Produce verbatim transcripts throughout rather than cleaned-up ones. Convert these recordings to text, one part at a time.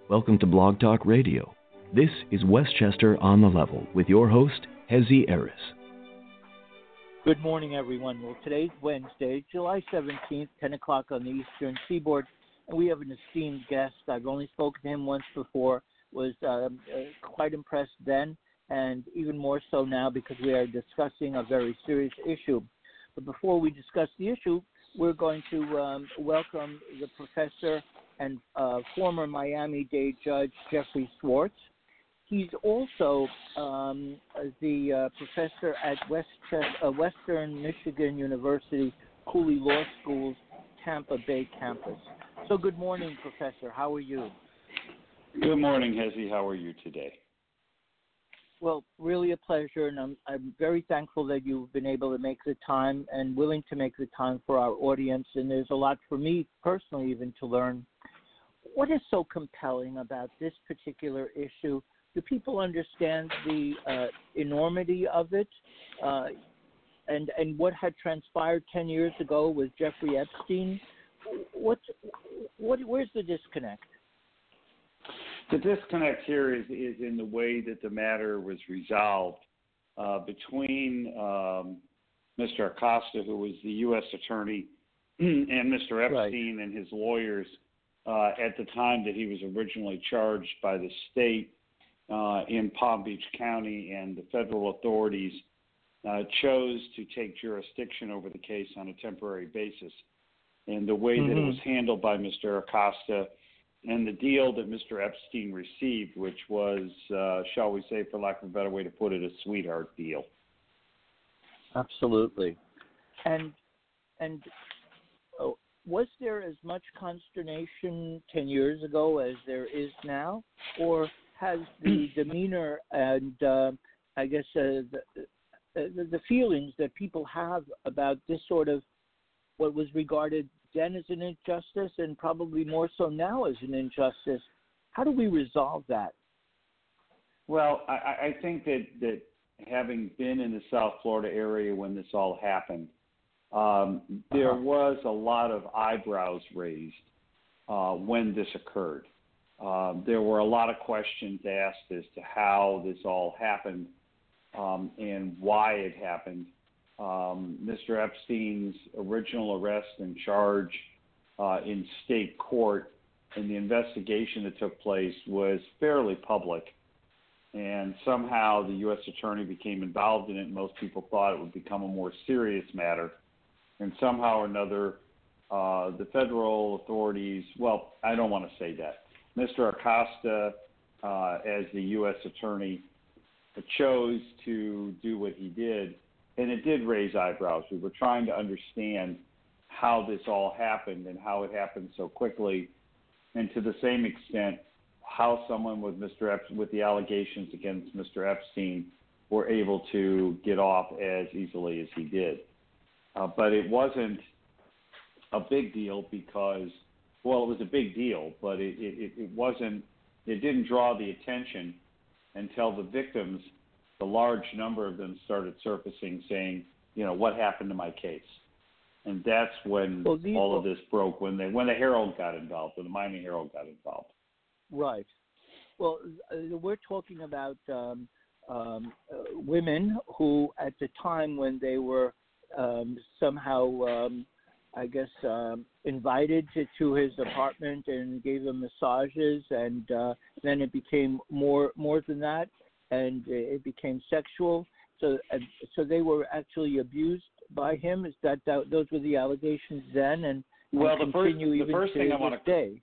Welcome to Blog Talk Radio. This is Westchester on the Level with your host, Hezi Eris. Good morning, everyone. Well, today's Wednesday, July seventeenth, ten o'clock on the Eastern Seaboard, and we have an esteemed guest. I've only spoken to him once before, was um, uh, quite impressed then, and even more so now because we are discussing a very serious issue. But before we discuss the issue, we're going to um, welcome the professor and uh, former Miami-Dade judge, Jeffrey Schwartz. He's also um, the uh, professor at Westchester, uh, Western Michigan University Cooley Law School's Tampa Bay campus. So good morning, Professor. How are you? Good morning, Hezi. How are you today? Well, really a pleasure, and I'm, I'm very thankful that you've been able to make the time and willing to make the time for our audience, and there's a lot for me personally even to learn. What is so compelling about this particular issue? Do people understand the uh, enormity of it? Uh, and and what had transpired ten years ago with Jeffrey Epstein? What, what, where's the disconnect? The disconnect here is, is in the way that the matter was resolved uh, between um, Mister Acosta, who was the U S attorney, and Mister Epstein right. and his lawyers uh, at the time that he was originally charged by the state uh, in Palm Beach County, and the federal authorities uh, chose to take jurisdiction over the case on a temporary basis. And the way mm-hmm. that it was handled by Mister Acosta and the deal that Mister Epstein received, which was, uh, shall we say, for lack of a better way to put it, a sweetheart deal. Absolutely. And and oh, was there as much consternation ten years ago as there is now, or has the demeanor and uh, I guess uh, the, the the feelings that people have about this sort of what was regarded then as an injustice, and probably more so now as an injustice, how do we resolve that? Well, I, I think that, that having been in the South Florida area when this all happened, um, there uh-huh. was a lot of eyebrows raised uh, when this occurred. Um, there were a lot of questions asked as to how this all happened um, and why it happened. Um, Mister Epstein's original arrest and charge uh, in state court and the investigation that took place was fairly public, and somehow the U S attorney became involved in it, and most people thought it would become a more serious matter, and somehow or another uh, the federal authorities, well, I don't want to say that. Mister Acosta, uh, as the U S attorney, chose to do what he did. And it did raise eyebrows. We were trying to understand how this all happened and how it happened so quickly, and to the same extent, how someone with Mister Ep- with the allegations against Mister Epstein were able to get off as easily as he did. Uh, but it wasn't a big deal because, well, it was a big deal, but it, it, it wasn't. It didn't draw the attention until the victims, the large number of them, started surfacing saying, you know, what happened to my case? And that's when well, these, all of this broke, when they when the Herald got involved, when the Miami Herald got involved. Right. Well, uh, we're talking about um, um, uh, women who, at the time when they were um, somehow, um, I guess, um, invited to, to his apartment and gave him massages, and uh, then it became more more than that. And it became sexual, so uh, so they were actually abused by him. Is that, that those were the allegations then, and, well, and the first continue the even first to thing I this want to day?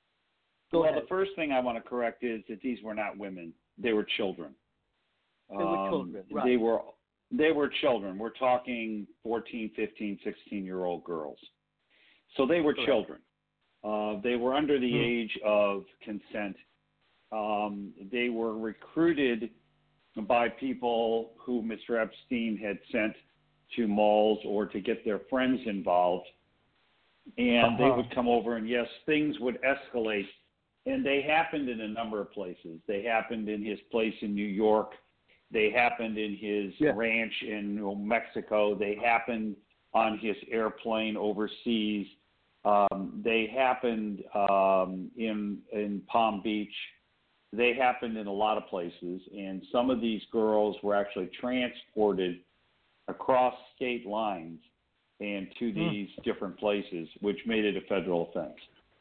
Go well, ahead. the first thing I want to correct is that these were not women; they were children. They were um, children. Right. They were they were children. We're talking fourteen, fifteen, sixteen-year-old girls. So they were Correct. children. Uh, they were under the hmm. age of consent. Um, they were recruited by people who Mister Epstein had sent to malls or to get their friends involved. And uh-huh. they would come over, and yes, things would escalate. And they happened in a number of places. They happened in his place in New York. They happened in his yeah. ranch in New Mexico. They happened on his airplane overseas. Um, they happened um, in in Palm Beach. They happened in a lot of places, and some of these girls were actually transported across state lines and to these mm. different places, which made it a federal offense.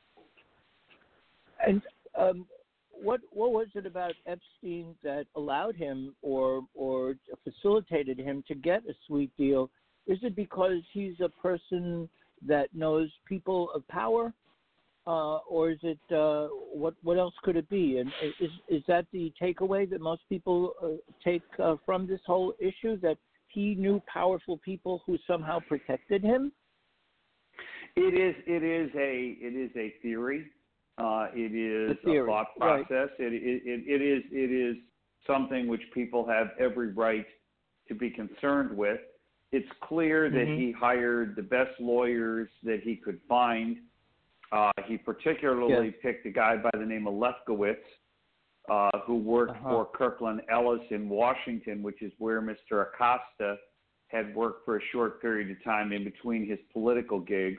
And um, what what was it about Epstein that allowed him or or facilitated him to get a sweet deal? Is it because he's a person that knows people of power, uh, or is it uh, what what else could it be? And is is that the takeaway that most people uh, take uh, from this whole issue, that he knew powerful people who somehow protected him? It is it is a it is a theory. Uh, it is theory, a thought process. Right. It, it, it, it is it is something which people have every right to be concerned with. It's clear that mm-hmm. he hired the best lawyers that he could find. Uh, he particularly yes. picked a guy by the name of Lefkowitz, uh, who worked uh-huh. for Kirkland Ellis in Washington, which is where Mister Acosta had worked for a short period of time in between his political gigs.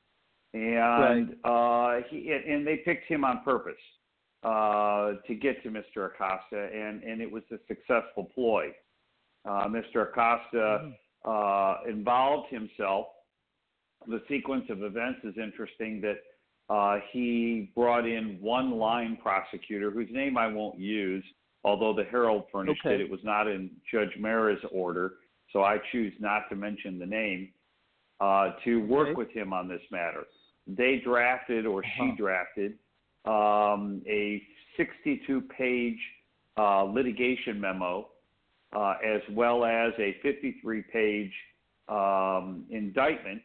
And right. uh, he and they picked him on purpose uh, to get to Mister Acosta, and, and it was a successful ploy. Uh, Mister Acosta mm-hmm. uh, involved himself. The sequence of events is interesting. That uh, he brought in one line prosecutor whose name I won't use, although the Herald furnished okay. it. It was not in Judge Mara's order, so I choose not to mention the name, uh, to work okay. with him on this matter. They drafted, or uh-huh. she drafted, um, a sixty-two page uh, litigation memo, uh, as well as a fifty-three page um, indictment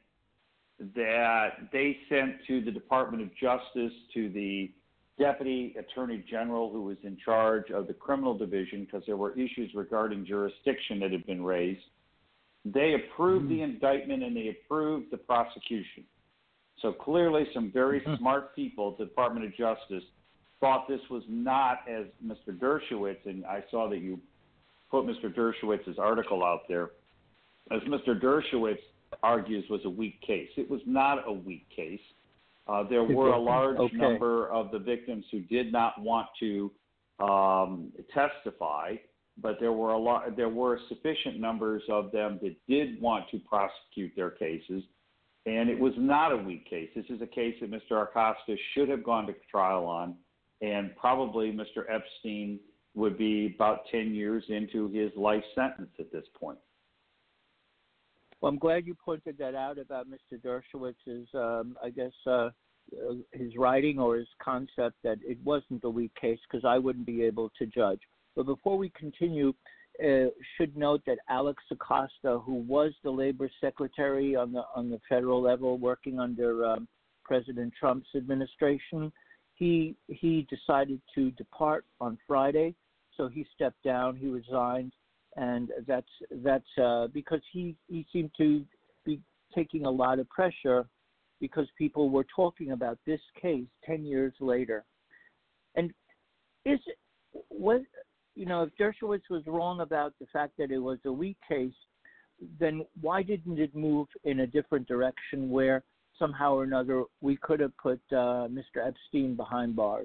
that they sent to the Department of Justice, to the Deputy Attorney General who was in charge of the criminal division, because there were issues regarding jurisdiction that had been raised. They approved mm-hmm. the indictment and they approved the prosecution. So clearly some very mm-hmm. smart people at the Department of Justice thought this was not, as Mister Dershowitz, and I saw that you put Mister Dershowitz's article out there, as Mister Dershowitz argues, was a weak case. It was not a weak case. Uh, there were a large okay. number of the victims who did not want to um, testify, but there were a lot. There were sufficient numbers of them that did want to prosecute their cases. And it was not a weak case. This is a case that Mister Acosta should have gone to trial on, and probably Mister Epstein would be about ten years into his life sentence at this point. Well, I'm glad you pointed that out about Mister Dershowitz's, um, I guess, uh, his writing or his concept that it wasn't a weak case, because I wouldn't be able to judge. But before we continue, Uh, should note that Alex Acosta, who was the labor secretary on the on the federal level, working under um, President Trump's administration, he he decided to depart on Friday, so he stepped down, he resigned, and that's that's uh, because he he seemed to be taking a lot of pressure because people were talking about this case ten years later, and is what. You know, if Dershowitz was wrong about the fact that it was a weak case, then why didn't it move in a different direction where somehow or another we could have put uh, Mister Epstein behind bars?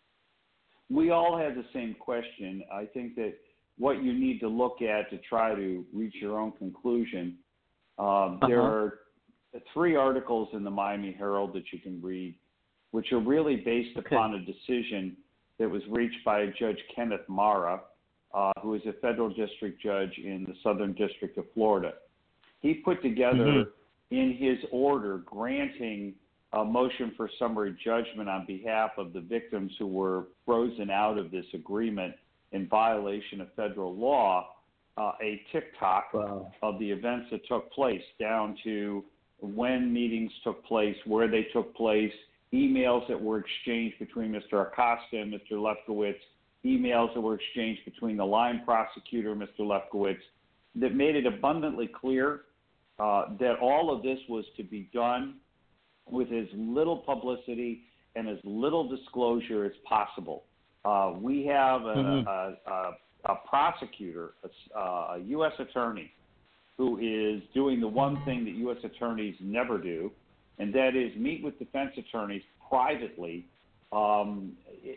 We all had the same question. I think that what you need to look at to try to reach your own conclusion, um, uh-huh. there are three articles in the Miami Herald that you can read, which are really based okay. upon a decision that was reached by Judge Kenneth Mara, uh, who is a federal district judge in the Southern District of Florida. He put together mm-hmm. in his order granting a motion for summary judgment on behalf of the victims who were frozen out of this agreement in violation of federal law, uh, a tick-tock wow. of the events that took place, down to when meetings took place, where they took place, emails that were exchanged between Mister Acosta and Mister Lefkowitz, emails that were exchanged between the line prosecutor and Mister Lefkowitz, that made it abundantly clear uh, that all of this was to be done with as little publicity and as little disclosure as possible. Uh, we have a, mm-hmm. a, a, a prosecutor, a, a U S attorney, who is doing the one thing that U S attorneys never do, and that is meet with defense attorneys privately um,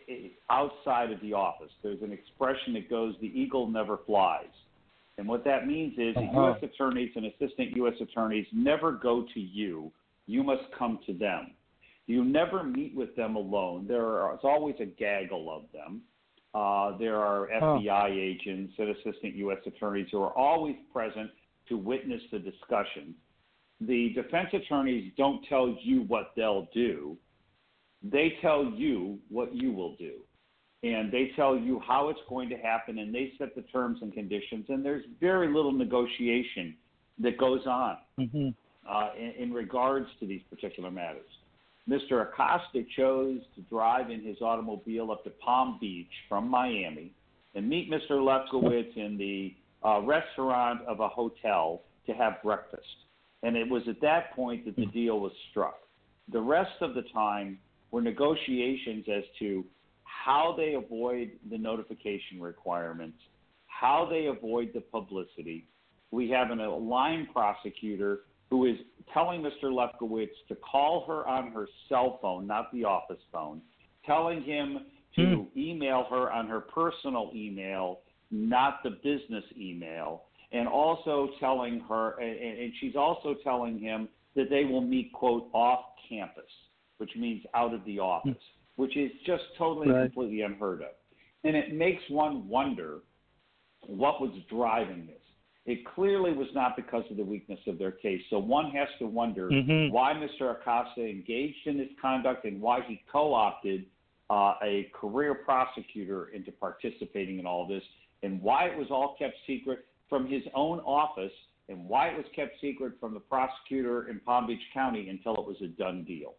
outside of the office. There's an expression that goes, the eagle never flies. And what that means is uh-huh. that U S attorneys and assistant U S attorneys never go to you. You must come to them. You never meet with them alone. There is always a gaggle of them. Uh, there are F B I huh. agents and assistant U S attorneys who are always present to witness the discussion. The defense attorneys don't tell you what they'll do. They tell you what you will do. And they tell you how it's going to happen, and they set the terms and conditions, and there's very little negotiation that goes on mm-hmm. uh, in, in regards to these particular matters. Mister Acosta chose to drive in his automobile up to Palm Beach from Miami and meet Mister Lefkowitz in the uh, restaurant of a hotel to have breakfast. And it was at that point that the deal was struck. The rest of the time were negotiations as to how they avoid the notification requirements, how they avoid the publicity. We have an, a line prosecutor who is telling Mister Lefkowitz to call her on her cell phone, not the office phone, telling him to mm. email her on her personal email, not the business email, and also telling her, and, and she's also telling him that they will meet, quote, off campus, which means out of the office, mm. which is just totally right. completely unheard of. And it makes one wonder what was driving this. It clearly was not because of the weakness of their case. So one has to wonder mm-hmm. why Mister Acosta engaged in this conduct and why he co-opted uh, a career prosecutor into participating in all this, and why it was all kept secret from his own office, and why it was kept secret from the prosecutor in Palm Beach County until it was a done deal.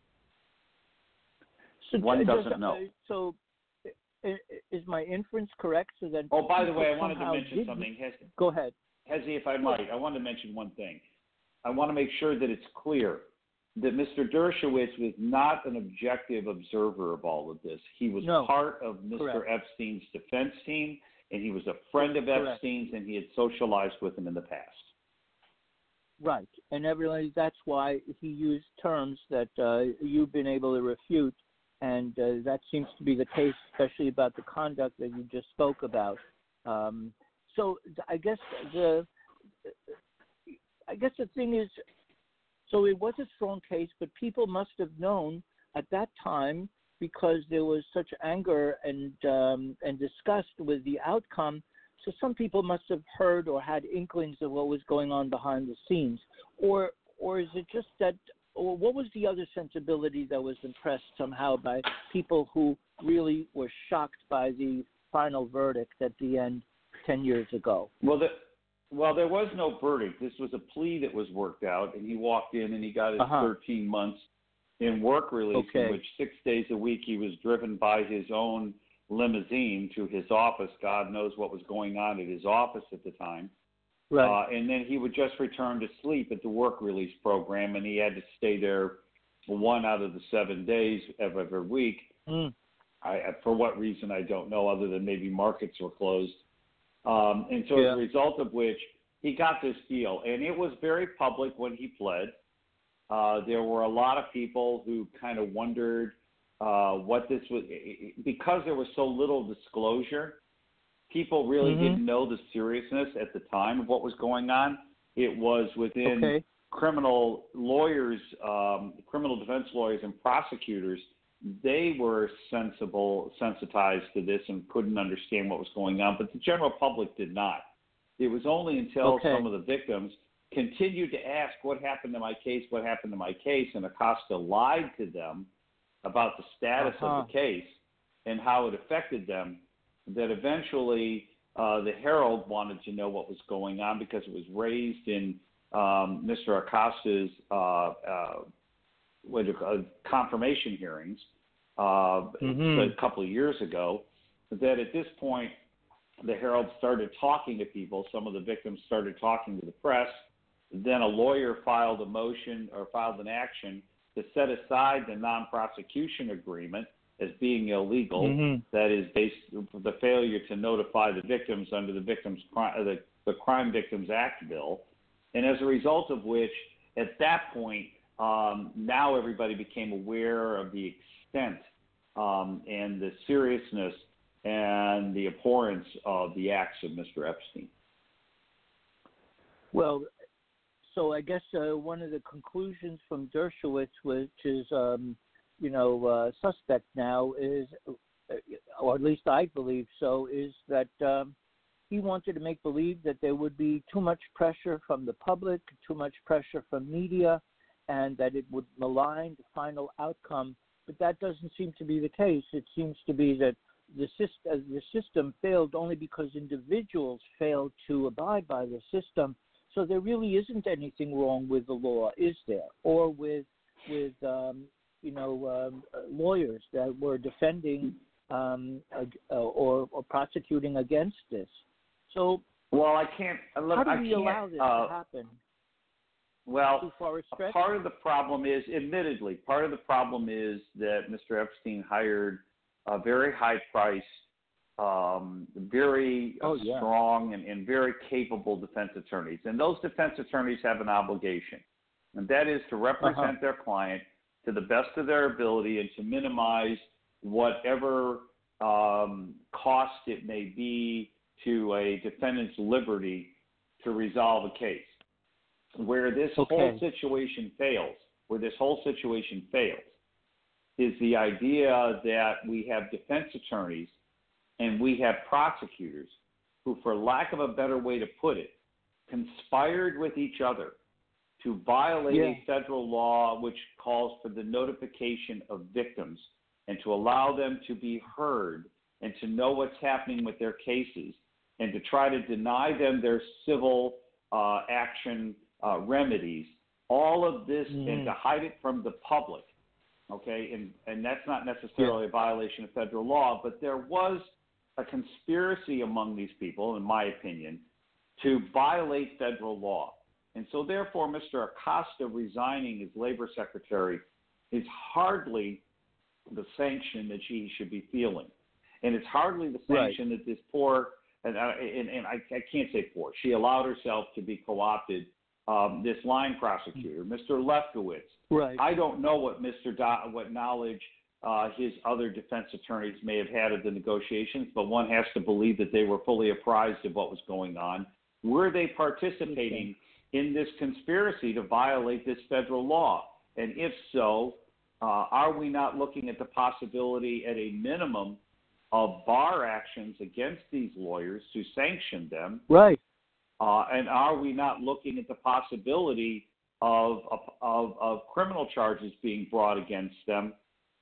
So one does, doesn't know. Uh, so is my inference correct? So that oh, by the way, I wanted to mention something. Has, Go ahead. Hezi, if I might, I want to mention one thing. I want to make sure that it's clear that Mister Dershowitz was not an objective observer of all of this. He was no. part of Mister Correct. Epstein's defense team, and he was a friend of Correct. Epstein's, and he had socialized with him in the past. Right, and evidently that's why he used terms that uh, you've been able to refute, and uh, that seems to be the case, especially about the conduct that you just spoke about. Um, So I guess the I guess the thing is, so it was a strong case, but people must have known at that time, because there was such anger and um, and disgust with the outcome. So some people must have heard or had inklings of what was going on behind the scenes, or or is it just that? Or what was the other sensibility that was impressed somehow by people who really were shocked by the final verdict at the end? ten years ago. Well, the, well, there was no verdict. This was a plea that was worked out, and he walked in and he got his uh-huh. thirteen months in work release, okay. in which six days a week he was driven by his own limousine to his office. God knows what was going on at his office at the time. Right. Uh, and then he would just return to sleep at the work release program, and he had to stay there one out of the seven days of every week. Mm. I, for what reason, I don't know, other than maybe markets were closed. Um, and so yeah. as a result of which, he got this deal. And it was very public when he pled. Uh, there were a lot of people who kind of wondered uh, what this was. Because there was so little disclosure, people really mm-hmm. didn't know the seriousness at the time of what was going on. It was within okay. criminal lawyers, um, criminal defense lawyers and prosecutors. They were sensible, sensitized to this and couldn't understand what was going on, but the general public did not. It was only until okay. some of the victims continued to ask, what happened to my case, what happened to my case, and Acosta lied to them about the status uh-huh. of the case and how it affected them, that eventually uh, the Herald wanted to know what was going on, because it was raised in um, Mister Acosta's uh, uh, what do you call it, confirmation hearings uh, mm-hmm. a couple of years ago, that at this point the Herald started talking to people. Some of the victims started talking to the press. Then a lawyer filed a motion or filed an action to set aside the non-prosecution agreement as being illegal. Mm-hmm. That is based the failure to notify the victims under the Victims the, the Crime Victims Act bill, and as a result of which, at that point, um, now everybody became aware of the extent um, and the seriousness and the abhorrence of the acts of Mister Epstein. Well, so I guess uh, one of the conclusions from Dershowitz, which is, um, you know, uh, suspect now, is, or at least I believe so, is that um, he wanted to make believe that there would be too much pressure from the public, too much pressure from media, and that it would malign the final outcome. But that doesn't seem to be the case. It seems to be that the system, the system failed only because individuals failed to abide by the system. So there really isn't anything wrong with the law, is there? Or with, with um, you know, um, lawyers that were defending um, uh, or, or prosecuting against this. So, well, I can't. Look, how do I we can't, allow this uh, to happen? Well, Too far a stretch? part of the problem is, admittedly, part of the problem is that Mister Epstein hired a very high-priced, um, very uh, Oh, yeah. strong and, and very capable defense attorneys. And those defense attorneys have an obligation, and that is to represent Uh-huh. their client to the best of their ability and to minimize whatever um, cost it may be to a defendant's liberty to resolve a case. Where this Okay. whole situation fails, where this whole situation fails, is the idea that we have defense attorneys and we have prosecutors who, for lack of a better way to put it, conspired with each other to violate Yeah. a federal law which calls for the notification of victims and to allow them to be heard and to know what's happening with their cases and to try to deny them their civil uh, action uh, remedies, all of this, Mm-hmm. and to hide it from the public, okay? And, and that's not necessarily a violation of federal law, but there was a conspiracy among these people, in my opinion, to violate federal law. And so therefore, Mister Acosta resigning as labor secretary is hardly the sanction that she should be feeling. And it's hardly the sanction right. that this poor, and, uh, and, and I, I can't say poor, she allowed herself to be co-opted, um, this line prosecutor, Mister Lefkowitz. Right. I don't know what Mister Do- what knowledge uh, his other defense attorneys may have had of the negotiations, but one has to believe that they were fully apprised of what was going on. Were they participating okay. in this conspiracy to violate this federal law? And if so, uh, are we not looking at the possibility at a minimum of bar actions against these lawyers to sanction them? Right. Uh, and are we not looking at the possibility of, of, of criminal charges being brought against them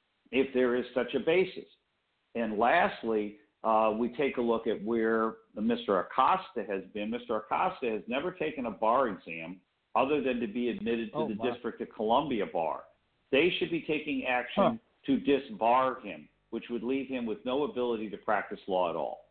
if there is such a basis? And lastly, uh, we take a look at where Mister Acosta has been. Mister Acosta has never taken a bar exam other than to be admitted to oh, the my. District of Columbia bar. They should be taking action huh. to disbar him, which would leave him with no ability to practice law at all.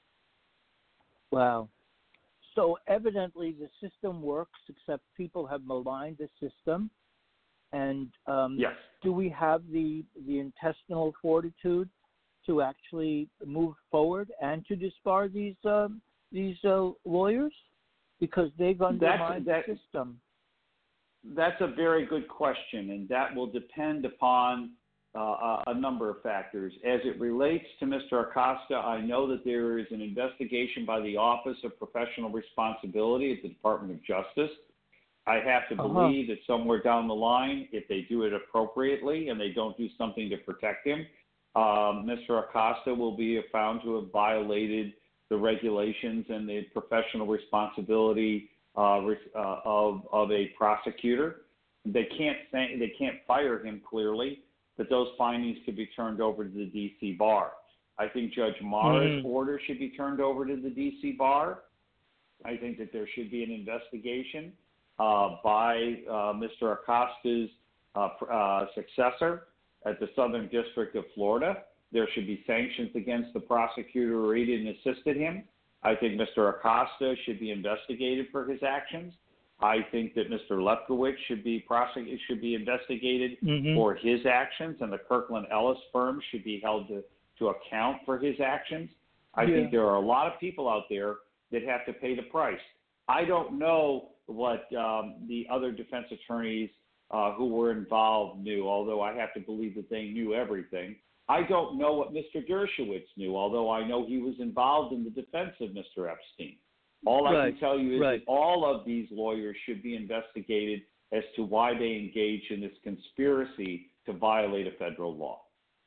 Wow. So evidently the system works, except people have maligned the system. And um, yes. do we have the, the intestinal fortitude to actually move forward and to disbar these uh, these uh, lawyers? Because they've undermined that, the system. That's a very good question, and that will depend upon uh, a number of factors. As it relates to Mister Acosta, I know that there is an investigation by the Office of Professional Responsibility at the Department of Justice. I have to uh-huh. believe that somewhere down the line, if they do it appropriately and they don't do something to protect him, um, Mister Acosta will be found to have violated the regulations and the professional responsibility uh, uh, of, of a prosecutor. They can't say, they can't fire him clearly, but those findings could be turned over to the D C bar. I think Judge Mara's mm. order should be turned over to the D C bar. I think that there should be an investigation uh, by uh, Mister Acosta's uh, uh, successor at the Southern District of Florida. There should be sanctions against the prosecutor who aided and assisted him. I think Mister Acosta should be investigated for his actions. I think that Mister Lefkowitz should be prosec- should be investigated mm-hmm. for his actions, and the Kirkland Ellis firm should be held to, to account for his actions. I yeah. think there are a lot of people out there that have to pay the price. I don't know what um, the other defense attorneys uh, who were involved knew, although I have to believe that they knew everything. I don't know what Mister Dershowitz knew, although I know he was involved in the defense of Mister Epstein. All right. I can tell you is right. that all of these lawyers should be investigated as to why they engaged in this conspiracy to violate a federal law.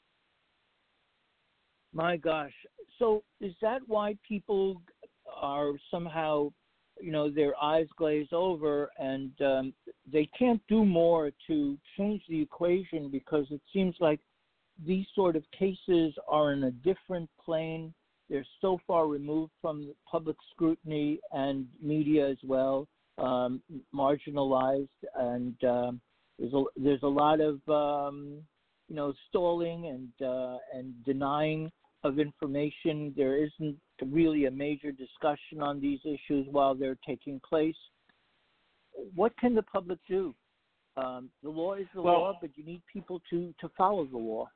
My gosh. So is that why people are somehow, you know, their eyes glaze over and um, they can't do more to change the equation, because it seems like these sort of cases are in a different plane. They're so far removed from public scrutiny and media as well, um, marginalized, and um, there's a there's a lot of um, you know stalling and uh, and denying of information. There isn't really a major discussion on these issues while they're taking place. What can the public do? Um, the law is the well, law, but you need people to, to follow the law.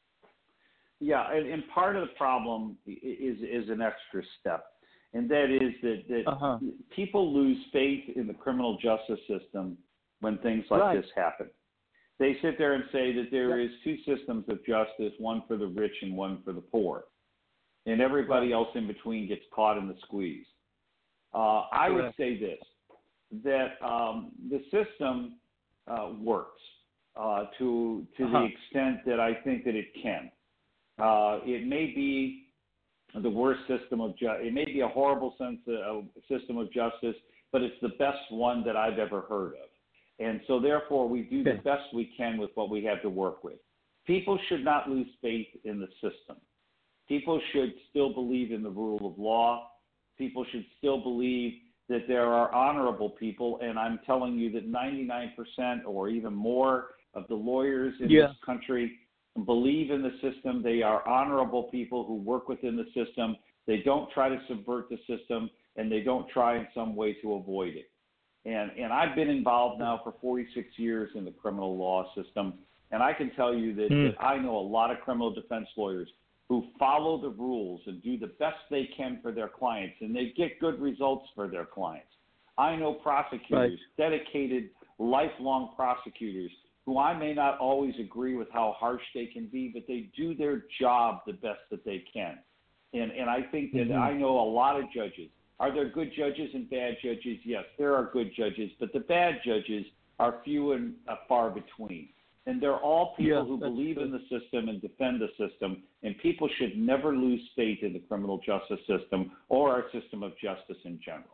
Yeah, and, and part of the problem is is an extra step, and that is that, that uh-huh. people lose faith in the criminal justice system when things like right. this happen. They sit there and say that there yep. is two systems of justice, one for the rich and one for the poor, and everybody right. else in between gets caught in the squeeze. Uh, I Correct. would say this, that um, the system uh, works uh, to to uh-huh. the extent that I think that it can. Uh, it may be the worst system of justice. It may be a horrible sense of, uh, system of justice, but it's the best one that I've ever heard of. And so, therefore, we do okay. the best we can with what we have to work with. People should not lose faith in the system. People should still believe in the rule of law. People should still believe that there are honorable people, and I'm telling you that ninety-nine percent or even more of the lawyers in yeah. this country believe in the system. They are honorable people who work within the system. They don't try to subvert the system, and they don't try in some way to avoid it. And and I've been involved now for forty-six years in the criminal law system, and I can tell you that, mm. that I know a lot of criminal defense lawyers who follow the rules and do the best they can for their clients, and they get good results for their clients. I know prosecutors, right. dedicated, lifelong prosecutors, who I may not always agree with how harsh they can be, but they do their job the best that they can. And and I think that mm-hmm. I know a lot of judges. Are there good judges and bad judges? Yes, there are good judges, but the bad judges are few and uh, far between. And they're all people yeah, who believe true. in the system and defend the system, and people should never lose faith in the criminal justice system or our system of justice in general.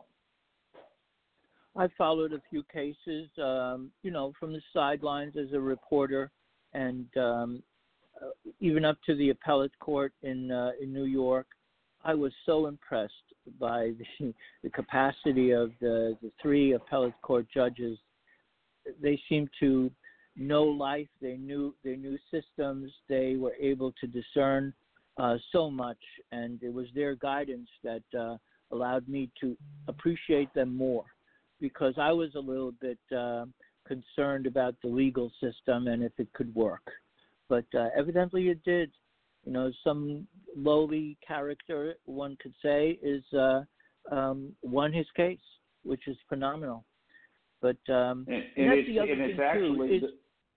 I followed a few cases, um, you know, from the sidelines as a reporter, and um, uh, even up to the appellate court in uh, in New York. I was so impressed by the, the capacity of the, the three appellate court judges. They seemed to know life. They knew they knew systems. They were able to discern uh, so much, and it was their guidance that uh, allowed me to appreciate them more, because I was a little bit uh, concerned about the legal system and if it could work. But uh, evidently it did. You know, some lowly character, one could say, is uh, um, won his case, which is phenomenal. But um, and, and, and that's it's, the other and thing it's actually too. Is, the,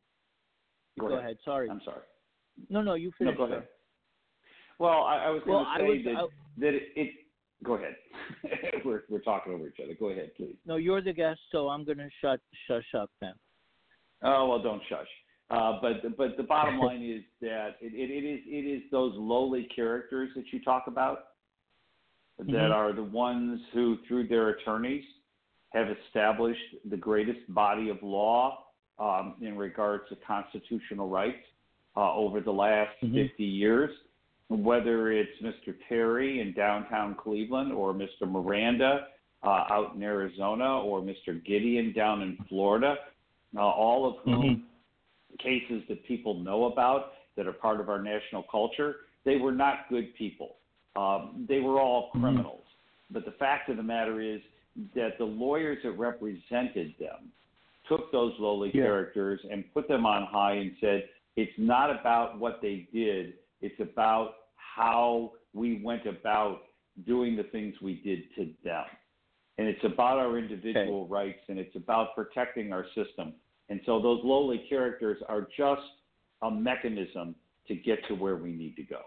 go, go ahead. ahead. Sorry. I'm sorry. No, no, you finish. No, go ahead. Well, I, I was going well, to say was, that, I, that it, it – go ahead. we're, we're talking over each other. Go ahead, please. No, you're the guest, so I'm going to shut shush up then. Oh, well, don't shush. Uh, but but the bottom line is that it, it, it is it is those lowly characters that you talk about mm-hmm. that are the ones who, through their attorneys, have established the greatest body of law um, in regards to constitutional rights uh, over the last mm-hmm. fifty years. Whether it's Mister Terry in downtown Cleveland, or Mister Miranda uh, out in Arizona, or Mister Gideon down in Florida, uh, all of whom. Mm-hmm. cases that people know about that are part of our national culture, they were not good people. Um, they were all criminals. Mm-hmm. But the fact of the matter is that the lawyers that represented them took those lowly yeah. characters and put them on high and said, it's not about what they did, it's about how we went about doing the things we did to them. And it's about our individual okay. rights, and it's about protecting our system. And so those lowly characters are just a mechanism to get to where we need to go.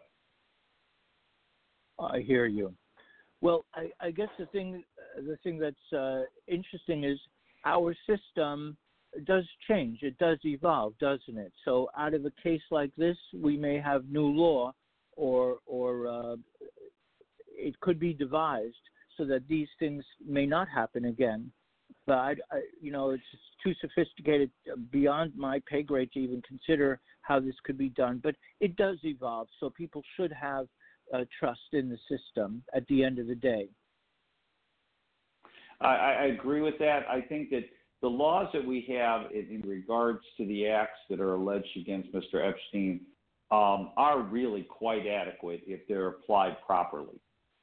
I hear you. Well, I, I guess the thing the thing that's uh, interesting is our system does change. It does evolve, doesn't it? So out of a case like this, we may have new law, or or uh, it could be devised so that these things may not happen again. But I, I, you know, it's too sophisticated, beyond my pay grade to even consider how this could be done. But it does evolve, so people should have uh, trust in the system at the end of the day. I, I agree with that. I think that the laws that we have in, in regards to the acts that are alleged against Mister Epstein um, are really quite adequate if they're applied properly.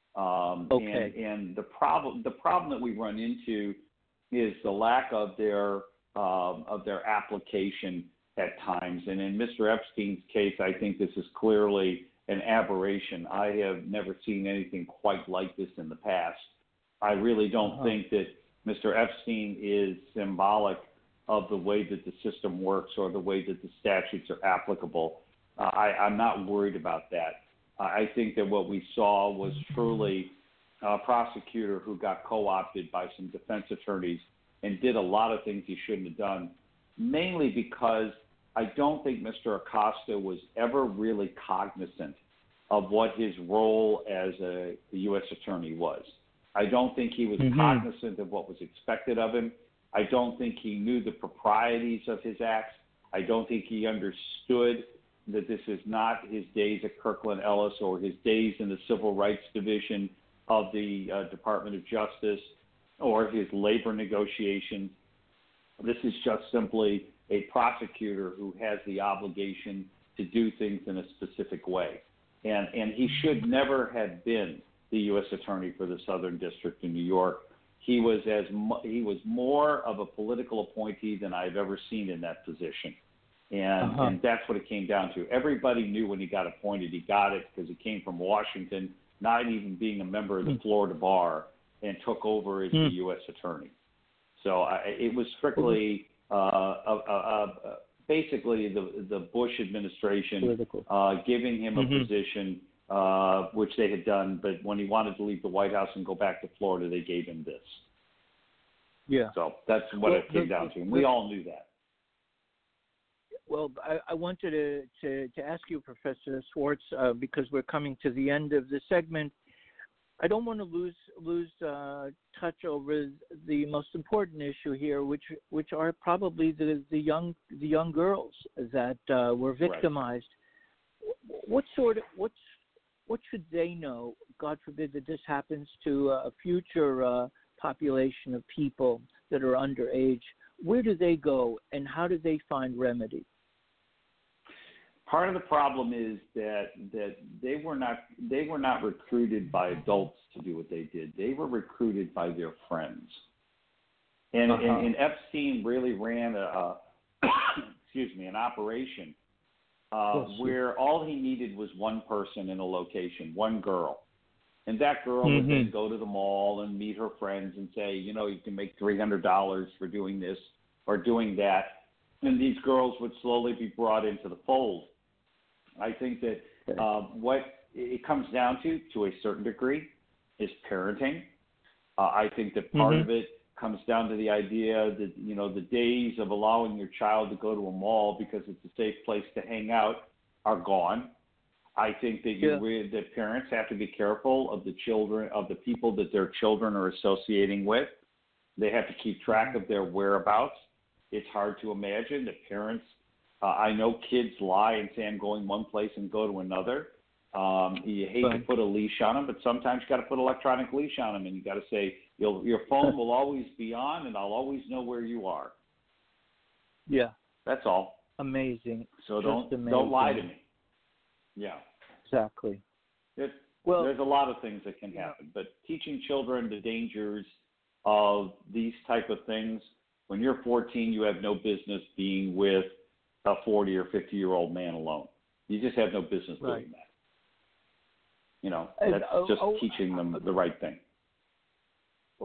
Um, okay. And, and the problem, the problem that we run into is the lack of their um, of their application at times. And in Mister Epstein's case, I think this is clearly an aberration. I have never seen anything quite like this in the past. I really don't uh-huh. think that Mister Epstein is symbolic of the way that the system works or the way that the statutes are applicable. Uh, I, I'm not worried about that. Uh, I think that what we saw was truly a prosecutor who got co-opted by some defense attorneys and did a lot of things he shouldn't have done, mainly because I don't think Mister Acosta was ever really cognizant of what his role as a, a U S attorney was. I don't think he was mm-hmm. cognizant of what was expected of him. I don't think he knew the proprieties of his acts. I don't think he understood that this is not his days at Kirkland Ellis or his days in the Civil Rights Division of the uh, Department of Justice or his labor negotiations. This is just simply a prosecutor who has the obligation to do things in a specific way. And, and he should never have been the U S attorney for the Southern District in New York. He was as he was more of a political appointee than I've ever seen in that position. And, uh-huh. and that's what it came down to. Everybody knew when he got appointed, he got it because he came from Washington, not even being a member of the mm. Florida Bar, and took over as mm. the U S attorney. So I, it was strictly uh, uh, uh, uh, basically the, the Bush administration uh, giving him mm-hmm. a position Uh, which they had done, but when he wanted to leave the White House and go back to Florida, they gave him this. Yeah. So that's what well, it came the, down to, and the, we all knew that. Well, I, I wanted to, to, to ask you, Professor Schwartz, uh, because we're coming to the end of the segment, I don't want to lose lose uh, touch over the most important issue here, which which are probably the, the young the young girls that uh, were victimized. Right. What sort of what's What should they know, God forbid that this happens to a future uh, population of people that are underage? Where do they go, and how do they find remedy? Part of the problem is that that they were not they were not recruited by adults to do what they did. They were recruited by their friends, and uh-huh. and, and Epstein really ran a, a excuse me an operation. Uh, where all he needed was one person in a location, one girl. And that girl mm-hmm. would then go to the mall and meet her friends and say, you know, you can make three hundred dollars for doing this or doing that. And these girls would slowly be brought into the fold. I think that uh, what it comes down to, to a certain degree, is parenting. Uh, I think that part mm-hmm. of it comes down to the idea that, you know, the days of allowing your child to go to a mall because it's a safe place to hang out are gone. I think that you yeah. re- that parents have to be careful of the children, of the people that their children are associating with. They have to keep track of their whereabouts. It's hard to imagine that parents, uh, I know kids lie and say I'm going one place and go to another. Um, you hate right. to put a leash on them, but sometimes you got to put an electronic leash on them, and you got to say You'll, your phone will always be on, and I'll always know where you are. Yeah, that's all. Amazing. So Just don't amazing. don't lie to me. Yeah, exactly. It, well, there's a lot of things that can happen, but teaching children the dangers of these type of things. When you're fourteen, you have no business being with a forty or fifty year old man alone. You just have no business right. doing that. You know, And, that's oh, just oh, teaching them the right thing. Well,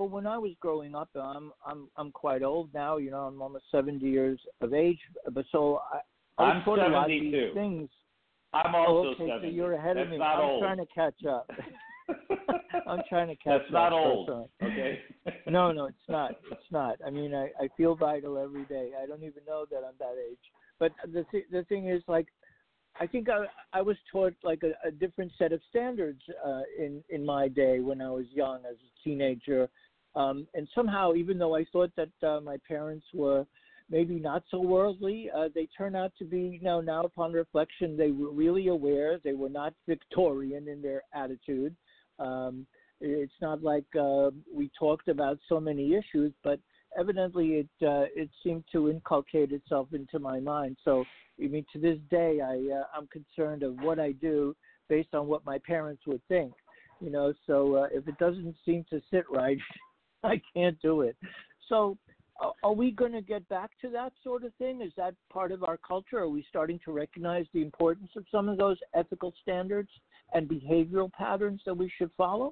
well, when I was growing up, I'm I'm I'm quite old now. You know, I'm almost seventy years of age. But so I, I was I'm taught a lot of seventy-two. these things. I'm Oh, also okay, seventy. so you're ahead That's of me. not I'm old. trying to catch up. I'm trying to catch That's not up. old. So Okay. no, no, it's not. It's not. I mean, I, I feel vital every day. I don't even know that I'm that age. But the th- the thing is, like, I think I I was taught like a, a different set of standards uh, in in my day when I was young as a teenager, um, and somehow, even though I thought that uh, my parents were maybe not so worldly, uh, they turned out to be, you know, now upon reflection, they were really aware. They were not Victorian in their attitude. Um, it's not like uh, we talked about so many issues, but evidently it uh, it seemed to inculcate itself into my mind. So, I mean, to this day, I uh, I'm concerned of what I do based on what my parents would think. You know, so uh, if it doesn't seem to sit right, I can't do it. So, uh, are we going to get back to that sort of thing? Is that part of our culture? Are we starting to recognize the importance of some of those ethical standards and behavioral patterns that we should follow?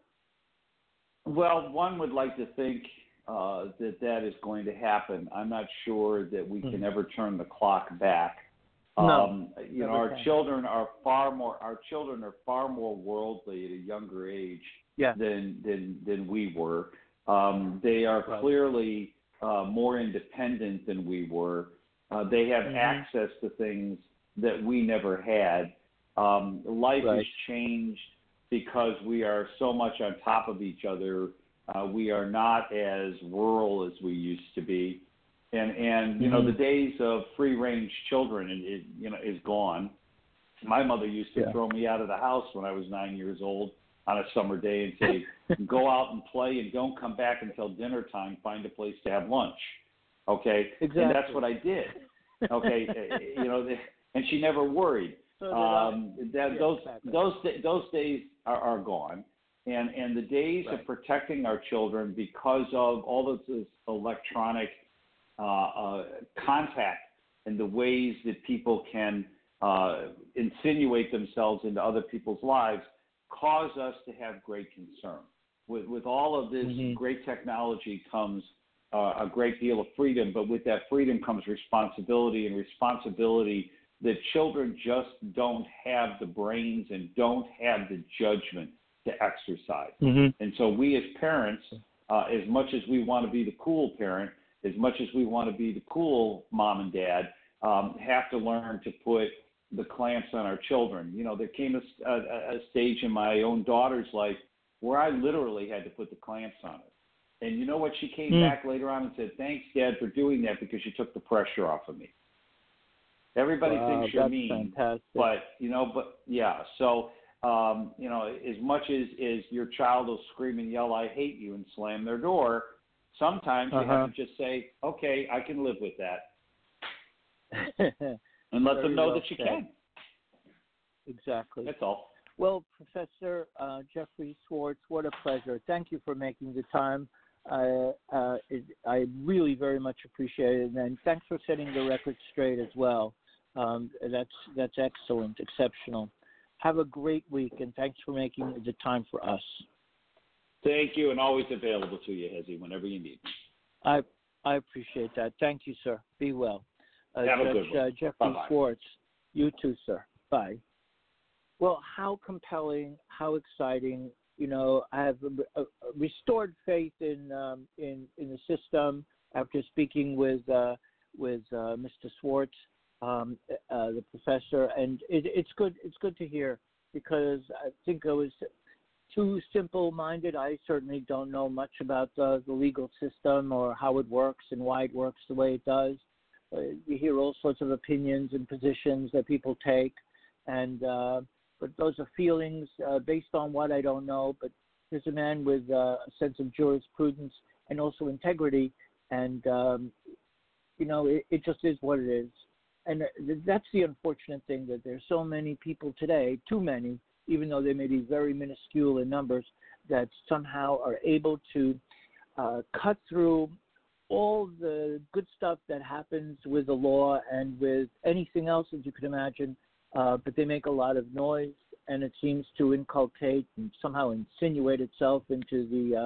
Well, one would like to think uh, that that is going to happen. I'm not sure that we can Mhm. ever turn the clock back. No, Um, you know, never our can. children are far more. Our children are far more worldly at a younger age Yeah. than than than we were. Um, they are Right. clearly uh, more independent than we were. Uh, they have Mhm. access to things that we never had. Um, life Right. has changed because we are so much on top of each other. Uh, we are not as rural as we used to be, and and you know Mhm. the days of free range children is, is you know is gone. My mother used to Yeah. throw me out of the house when I was nine years old on a summer day and say, "Go out and play and don't come back until dinner time. Find a place to have lunch." Okay, Exactly. and that's what I did. Okay, you know, and she never worried. So did Um, that Yeah, those exactly. those those days are, are gone, and and the days Right. of protecting our children because of all of this electronic uh, uh, contact and the ways that people can uh, insinuate themselves into other people's lives cause us to have great concern. With with all of this Mhm. great technology comes uh, a great deal of freedom, but with that freedom comes responsibility, and responsibility that children just don't have the brains and don't have the judgment to exercise. Mhm. And so we as parents, uh, as much as we want to be the cool parent, as much as we want to be the cool mom and dad, um, have to learn to put the clamps on our children. You know, there came a, a, a stage in my own daughter's life where I literally had to put the clamps on her. And you know what? She came Mm. back later on and said, "Thanks, Dad, for doing that because you took the pressure off of me." Everybody Wow, thinks you're that's mean, fantastic. but you know, but yeah. So um, you know, as much as, as your child will scream and yell, "I hate you," and slam their door, sometimes you Uh-huh. have to just say, "Okay, I can live with that," and let Very them know well that you said. can. Exactly. That's all. Well, Professor uh, Jeffrey Schwartz, what a pleasure. Thank you for making the time. Uh, uh, it, I really very much appreciate it, and thanks for setting the record straight as well. Um, that's that's excellent, exceptional. Have a great week, and thanks for making the time for us. Thank you, and always available to you, Hezzy, whenever you need me. I I appreciate that. Thank you, sir. Be well. Uh, Have a Judge good one. uh, Jeffrey Bye-bye. Schwartz, you too, sir. Bye. Well, how compelling, how exciting. You know, I have a, a restored faith in um, in in the system after speaking with uh, with uh, Mister Schwartz, um, uh, the professor, and it, it's good. It's good to hear because I think I was too simple-minded. I certainly don't know much about uh, the legal system or how it works and why it works the way it does. Uh, you hear all sorts of opinions and positions that people take, and uh, but those are feelings uh, based on what I don't know. But there's a man with uh, a sense of jurisprudence and also integrity, and um, you know, it, it just is what it is. And that's the unfortunate thing, that there's so many people today, too many, even though they may be very minuscule in numbers, that somehow are able to uh, cut through all the good stuff that happens with the law and with anything else that you could imagine, uh, but they make a lot of noise, and it seems to inculcate and somehow insinuate itself into the uh,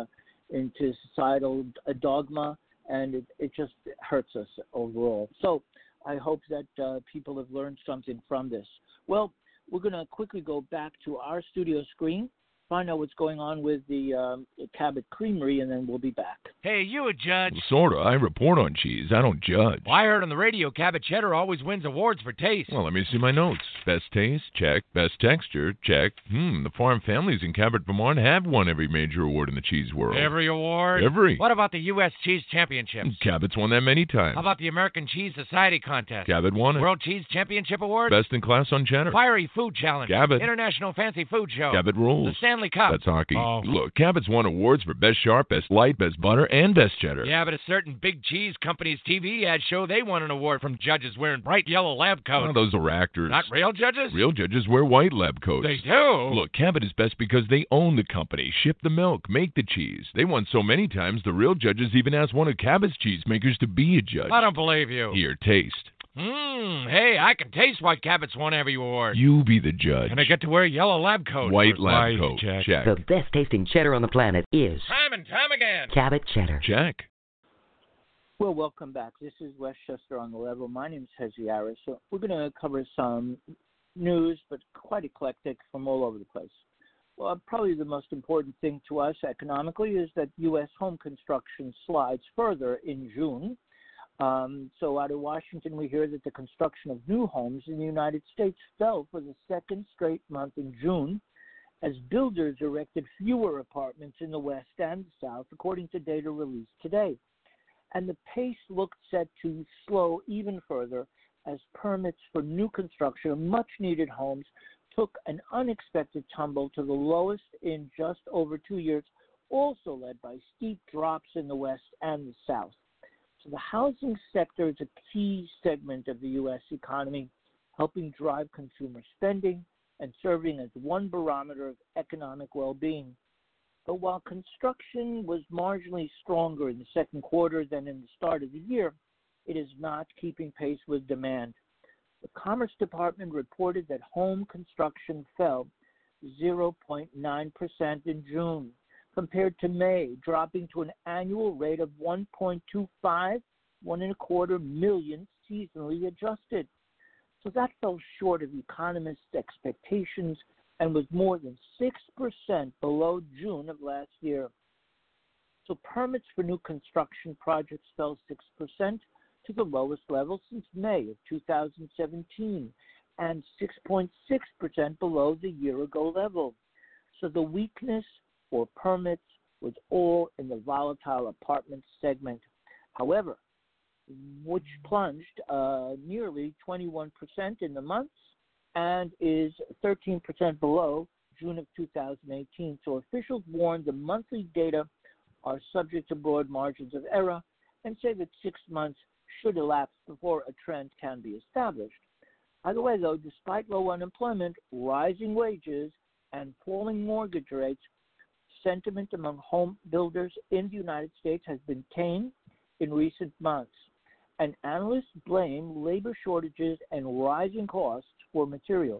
into societal a dogma, and it, it just hurts us overall. So I hope that uh, people have learned something from this. Well, we're going to quickly go back to our studio screen, find out what's going on with the um, Cabot Creamery, and then we'll be back. Hey, you a judge? Well, sorta. I report on cheese. I don't judge. Well, I heard on the radio Cabot Cheddar always wins awards for taste. Well, let me see my notes. Best taste, check. Best texture, check. Hmm, the farm families in Cabot, Vermont have won every major award in the cheese world. Every award? Every. What about the U S Cheese Championships? Cabot's won that many times. How about the American Cheese Society contest? Cabot won it. World Cheese Championship Award? Best in class on cheddar. Fiery Food Challenge. Cabot. International Fancy Food Show. Cabot rules. The Stanley Cup. That's hockey. Oh. Look, Cabot's won awards for best sharp, best light, best butter, and best cheddar. Yeah, but a certain big cheese company's T V ad show they won an award from judges wearing bright yellow lab coats. Oh, those are actors. Not real judges? Real judges wear white lab coats. They do? Look, Cabot is best because they own the company, ship the milk, make the cheese. They won so many times, the real judges even asked one of Cabot's cheesemakers to be a judge. I don't believe you. Here, taste. Mmm, hey, I can taste why Cabot's won every award. You be the judge. And I get to wear a yellow lab coat. White lab Right, coat. check. Check. The best tasting cheddar on the planet is Time and time again. Cabot Cheddar. Check. Well, welcome back. This is Westchester on the Level. My name is Hezi Harris. So we're going to cover some news, but quite eclectic from all over the place. Well, probably the most important thing to us economically is that U S home construction slides further in June. Um, so out of Washington, we hear that the construction of new homes in the United States fell for the second straight month in June, as builders erected fewer apartments in the West and the South, according to data released today. And the pace looked set to slow even further as permits for new construction of much-needed homes took an unexpected tumble to the lowest in just over two years, also led by steep drops in the West and the South. So the housing sector is a key segment of the U S economy, helping drive consumer spending and serving as one barometer of economic well-being. But while construction was marginally stronger in the second quarter than in the start of the year, it is not keeping pace with demand. The Commerce Department reported that home construction fell zero point nine percent in June, compared to May, dropping to an annual rate of one point two five, one and a quarter million seasonally adjusted. So that fell short of economists' expectations and was more than six percent below June of last year. So permits for new construction projects fell six percent to the lowest level since May of two thousand seventeen and six point six percent below the year-ago level. So the weakness for permits was all in the volatile apartment segment. However, which plunged uh, nearly twenty-one percent in the months and is thirteen percent below June of two thousand eighteen. So officials warned the monthly data are subject to broad margins of error and say that six months should elapse before a trend can be established. Either way, though, despite low unemployment, rising wages, and falling mortgage rates, sentiment among home builders in the United States has been tame in recent months, and analysts blame labor shortages and rising costs for materials.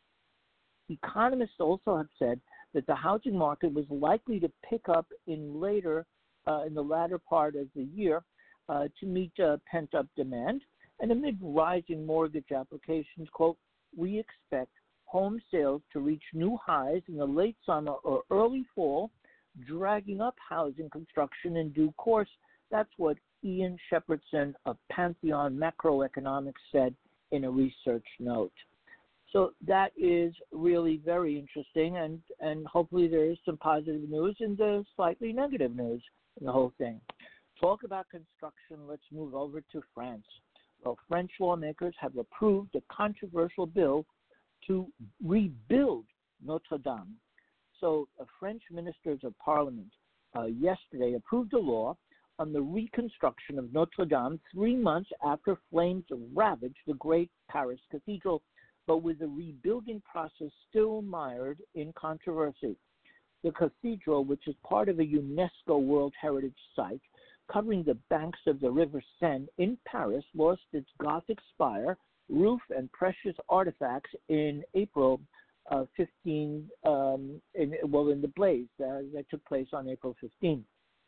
Economists also have said that the housing market was likely to pick up in later, uh, in the latter part of the year uh, to meet uh, pent-up demand, and amid rising mortgage applications, quote, we expect home sales to reach new highs in the late summer or early fall, dragging up housing construction in due course. That's what Ian Shepherdson of Pantheon Macroeconomics said in a research note. So that is really very interesting, and, and hopefully there is some positive news and the slightly negative news in the whole thing. Talk about construction, let's move over to France. Well, French lawmakers have approved a controversial bill to rebuild Notre Dame. So uh, French ministers of parliament uh, yesterday approved a law on the reconstruction of Notre Dame three months after flames ravaged the great Paris cathedral, but with the rebuilding process still mired in controversy. The cathedral, which is part of a UNESCO World Heritage Site, covering the banks of the River Seine in Paris, lost its Gothic spire, roof, and precious artifacts in April uh, fifteen. Um, in, well, in the blaze uh, that took place on April fifteenth.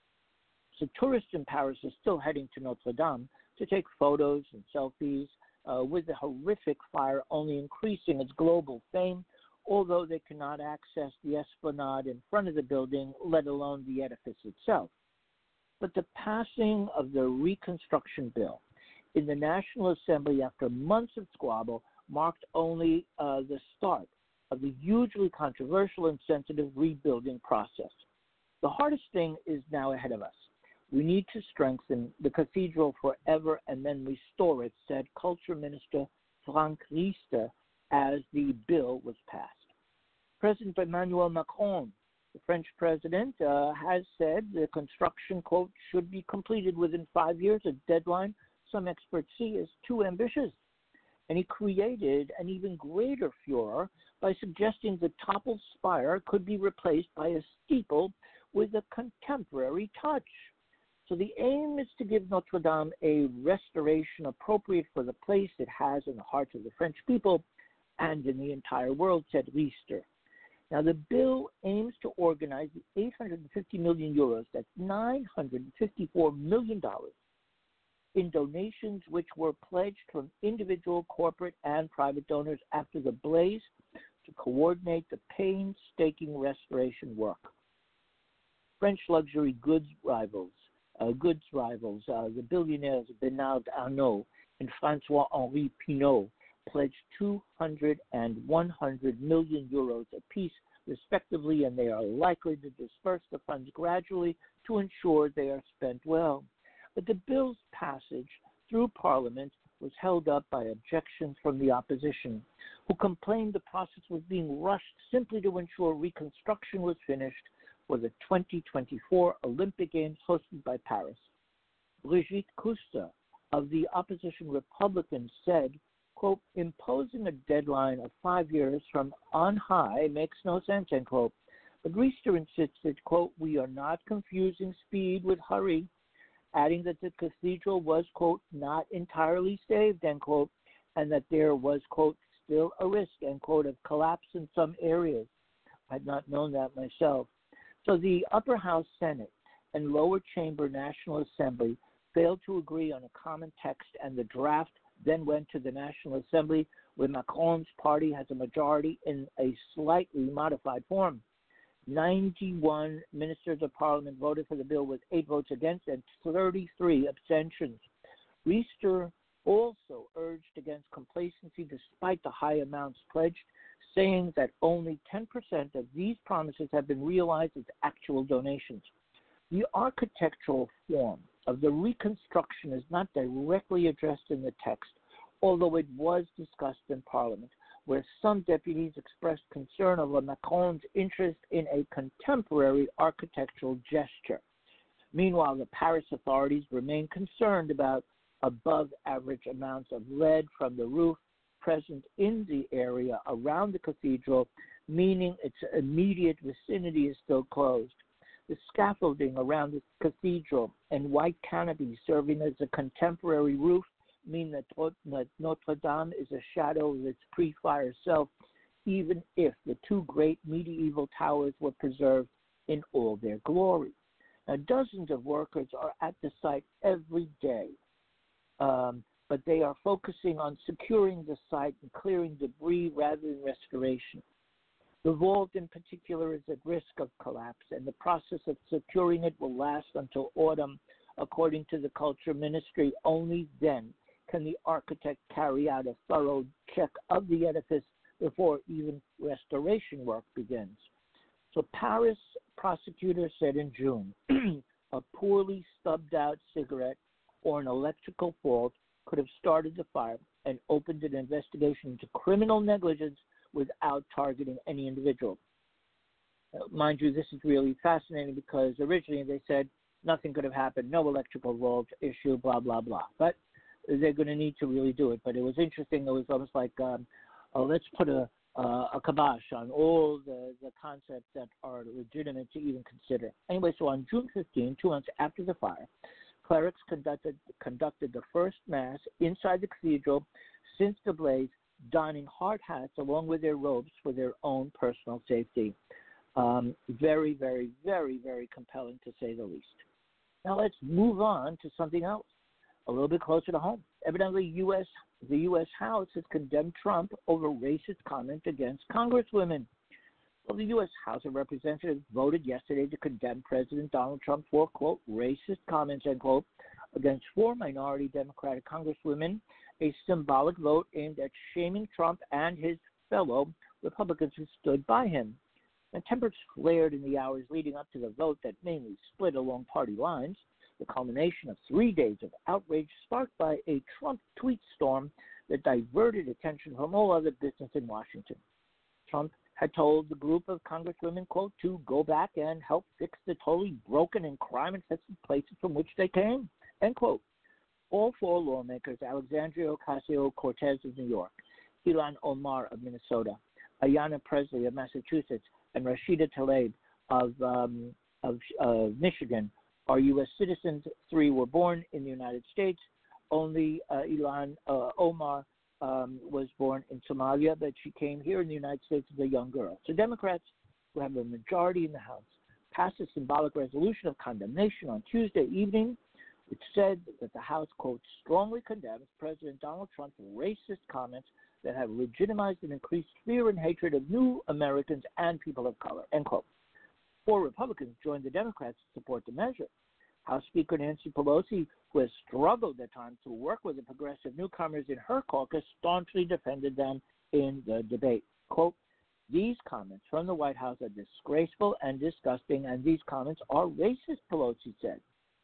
So tourists in Paris are still heading to Notre Dame to take photos and selfies, uh, with the horrific fire only increasing its global fame, although they cannot access the esplanade in front of the building, let alone the edifice itself. But the passing of the Reconstruction Bill in the National Assembly after months of squabble marked only uh, the start of the hugely controversial and sensitive rebuilding process. The hardest thing is now ahead of us. We need to strengthen the cathedral forever and then restore it, said Culture Minister Franck Riester as the bill was passed. President Emmanuel Macron, the French president, uh, has said the construction, quote, should be completed within five years, a deadline some experts see as too ambitious. And he created an even greater furor by suggesting the toppled spire could be replaced by a steeple with a contemporary touch. So the aim is to give Notre Dame a restoration appropriate for the place it has in the hearts of the French people and in the entire world, said Riester. Now, the bill aims to organize the eight hundred fifty million euros, that's nine hundred fifty-four million dollars, in donations which were pledged from individual, corporate, and private donors after the blaze to coordinate the painstaking restoration work. French luxury goods rivals, uh, goods rivals, uh, the billionaires Bernard Arnault and François-Henri Pinault pledged two hundred and one hundred million euros apiece, respectively, and they are likely to disperse the funds gradually to ensure they are spent well. But the bill's passage through Parliament was held up by objections from the opposition, who complained the process was being rushed simply to ensure reconstruction was finished for the twenty twenty-four Olympic Games hosted by Paris. Brigitte Cousteau of the opposition Republicans said, quote, imposing a deadline of five years from on high makes no sense, end quote. But Riester insisted, quote, we are not confusing speed with hurry, adding that the cathedral was, quote, not entirely saved, end quote, and that there was, quote, still a risk, end quote, of collapse in some areas. I had not known that myself. So the Upper House Senate and Lower Chamber National Assembly failed to agree on a common text, and the draft then went to the National Assembly, where Macron's party has a majority in a slightly modified form. ninety-one ministers of parliament voted for the bill with eight votes against and thirty-three abstentions. Riester also urged against complacency despite the high amounts pledged, saying that only ten percent of these promises have been realized as actual donations. The architectural form of the reconstruction is not directly addressed in the text, although it was discussed in Parliament, where some deputies expressed concern over Macron's interest in a contemporary architectural gesture. Meanwhile, the Paris authorities remain concerned about above-average amounts of lead from the roof present in the area around the cathedral, meaning its immediate vicinity is still closed. The scaffolding around the cathedral and white canopy serving as a contemporary roof mean that Notre Dame is a shadow of its pre-fire self, even if the two great medieval towers were preserved in all their glory. Now, dozens of workers are at the site every day, um, but they are focusing on securing the site and clearing debris rather than restoration. The vault in particular is at risk of collapse, and the process of securing it will last until autumn, according to the Culture Ministry. Only then can the architect carry out a thorough check of the edifice before even restoration work begins. So Paris prosecutors said in June, a poorly stubbed out cigarette or an electrical fault could have started the fire and opened an investigation into criminal negligence without targeting any individual. Uh, mind you, this is really fascinating because originally they said nothing could have happened, no electrical fault issue, blah, blah, blah. But they're going to need to really do it. But it was interesting. It was almost like, um, oh, let's put a, uh, a kibosh on all the, the concepts that are legitimate to even consider. Anyway, so on June fifteenth, two months after the fire, clerics conducted, conducted the first mass inside the cathedral since the blaze, donning hard hats along with their robes for their own personal safety. Um, very, very, very, very compelling to say the least. Now let's move on to something else, a little bit closer to home. Evidently, U S the U S House has condemned Trump over racist comments against Congresswomen. Well, the U S House of Representatives voted yesterday to condemn President Donald Trump for, quote, racist comments, end quote, against four minority Democratic Congresswomen, a symbolic vote aimed at shaming Trump and his fellow Republicans who stood by him. And tempers flared in the hours leading up to the vote that mainly split along party lines, the culmination of three days of outrage sparked by a Trump tweet storm that diverted attention from all other business in Washington. Trump had told the group of Congresswomen, quote, to go back and help fix the totally broken and crime-infested places from which they came, end quote. All four lawmakers, Alexandria Ocasio-Cortez of New York, Ilhan Omar of Minnesota, Ayanna Pressley of Massachusetts, and Rashida Tlaib of, um, of uh, Michigan, are U S citizens. Three were born in the United States. Only uh, Ilhan uh, Omar um, was born in Somalia, but she came here in the United States as a young girl. So Democrats, who have a majority in the House, passed a symbolic resolution of condemnation on Tuesday evening, which said that the House, quote, strongly condemns President Donald Trump's racist comments that have legitimized and increased fear and hatred of new Americans and people of color, end quote. Four Republicans joined the Democrats to support the measure. House Speaker Nancy Pelosi, who has struggled at times to work with the progressive newcomers in her caucus, staunchly defended them in the debate. Quote, these comments from the White House are disgraceful and disgusting, and these comments are racist, Pelosi said.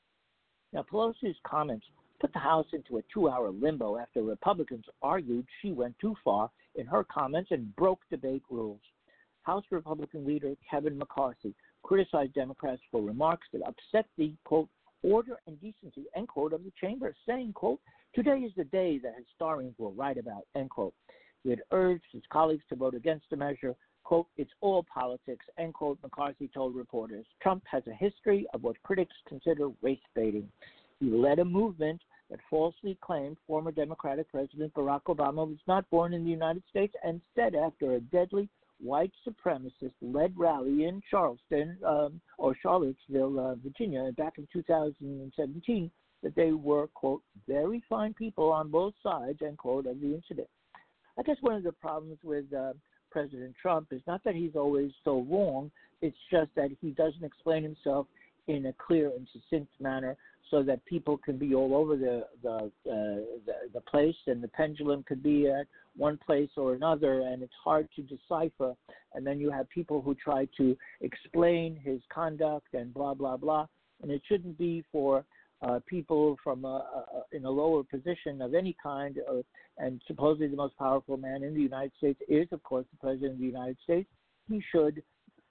Now, Pelosi's comments put the House into a two-hour limbo after Republicans argued she went too far in her comments and broke debate rules. House Republican leader Kevin McCarthy criticized Democrats for remarks that upset the, quote, order and decency, end quote, of the chamber, saying, quote, today is the day that historians will write about, end quote. He had urged his colleagues to vote against the measure, quote, it's all politics, end quote, McCarthy told reporters. Trump has a history of what critics consider race baiting. He led a movement that falsely claimed former Democratic President Barack Obama was not born in the United States and said after a deadly white supremacist-led rally in Charleston um, or Charlottesville, uh, Virginia, back in two thousand seventeen, that they were, quote, very fine people on both sides, end quote, of the incident. I guess one of the problems with uh, President Trump is not that he's always so wrong, it's just that he doesn't explain himself in a clear and succinct manner so that people can be all over the the, uh, the the place, and the pendulum could be at one place or another, and it's hard to decipher. And then you have people who try to explain his conduct and blah, blah, blah. And it shouldn't be for uh, people from a, a, in a lower position of any kind. Uh, and supposedly the most powerful man in the United States is, of course, the President of the United States. He should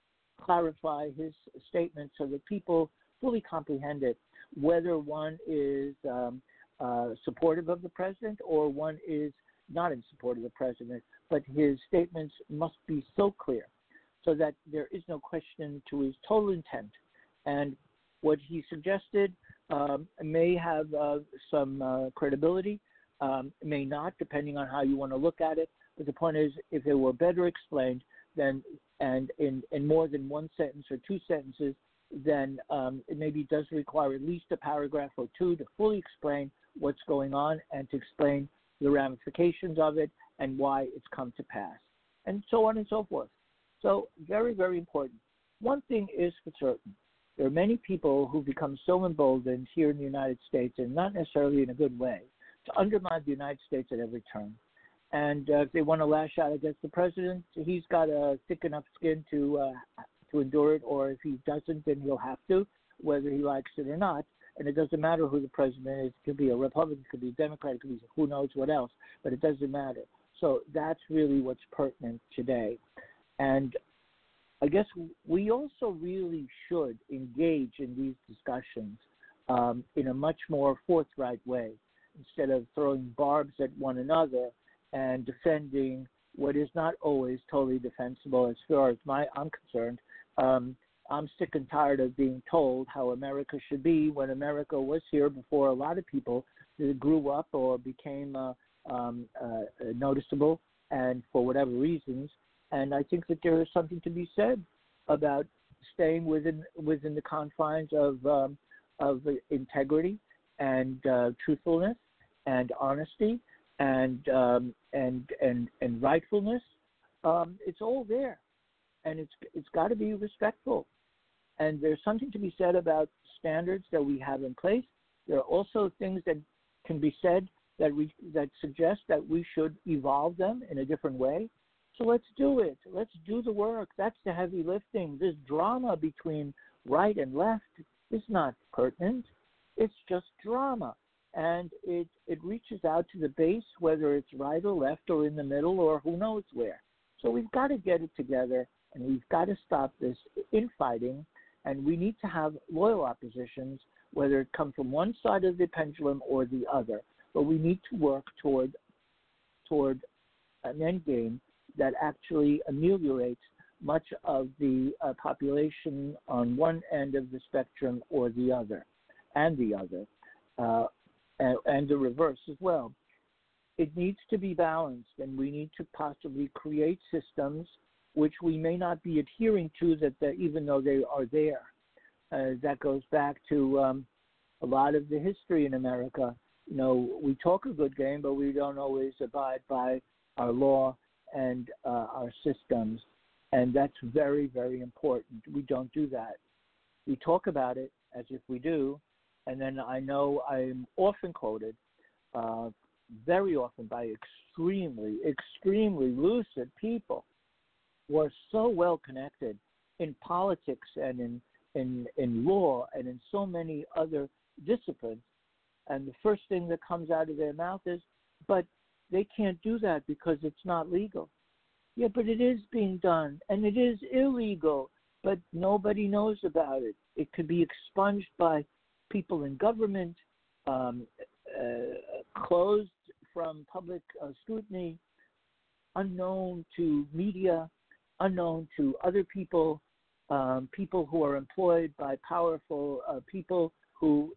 clarify his statement so that people fully comprehend it, whether one is um, uh, supportive of the president or one is not in support of the president, but his statements must be so clear so that there is no question to his total intent. And what he suggested um, may have uh, some uh, credibility, um, may not, depending on how you want to look at it. But the point is, if it were better explained, then and in, in more than one sentence or two sentences, then um, it maybe does require at least a paragraph or two to fully explain what's going on and to explain the ramifications of it and why it's come to pass, and so on and so forth. So very, very important. One thing is for certain. There are many people who become so emboldened here in the United States, and not necessarily in a good way, to undermine the United States at every turn. And uh, if they want to lash out against the president, he's got a thick enough skin to uh, to endure it, or if he doesn't, then he'll have to, whether he likes it or not. And it doesn't matter who the president is. It could be a Republican, it could be a Democrat, it could be who knows what else, but it doesn't matter. So that's really what's pertinent today. And I guess we also really should engage in these discussions um, in a much more forthright way, instead of throwing barbs at one another and defending what is not always totally defensible as far as my, I'm concerned. Um, I'm sick and tired of being told how America should be when America was here before a lot of people grew up or became uh, um, uh, noticeable, and for whatever reasons. And I think that there is something to be said about staying within within the confines of um, of integrity and uh, truthfulness and honesty and um, and and and rightfulness. Um, it's all there, and it's it's got to be respectful. And there's something to be said about standards that we have in place. There are also things that can be said that we that suggest that we should evolve them in a different way. So let's do it. Let's do the work. That's the heavy lifting. This drama between right and left is not pertinent. It's just drama. And it, it reaches out to the base, whether it's right or left or in the middle or who knows where. So we've got to get it together, and we've got to stop this infighting, and we need to have loyal oppositions, whether it come from one side of the pendulum or the other. But we need to work toward toward an end game that actually ameliorates much of the uh, population on one end of the spectrum or the other, and the other, uh, and, and the reverse as well. It needs to be balanced, and we need to possibly create systems which we may not be adhering to, that the, even though they are there. Uh, that goes back to um, a lot of the history in America. You know, we talk a good game, but we don't always abide by our law and uh, our systems, and that's very, very important. We don't do that. We talk about it as if we do, and then I know I'm often quoted, uh, very often by extremely, extremely lucid people who are so well connected in politics and in, in, in law and in so many other disciplines, and the first thing that comes out of their mouth is, but they can't do that because it's not legal. Yeah, but it is being done, and it is illegal, but nobody knows about it. It could be expunged by people in government, um, uh, closed from public uh, scrutiny, unknown to media, unknown to other people, um, people who are employed by powerful uh, people who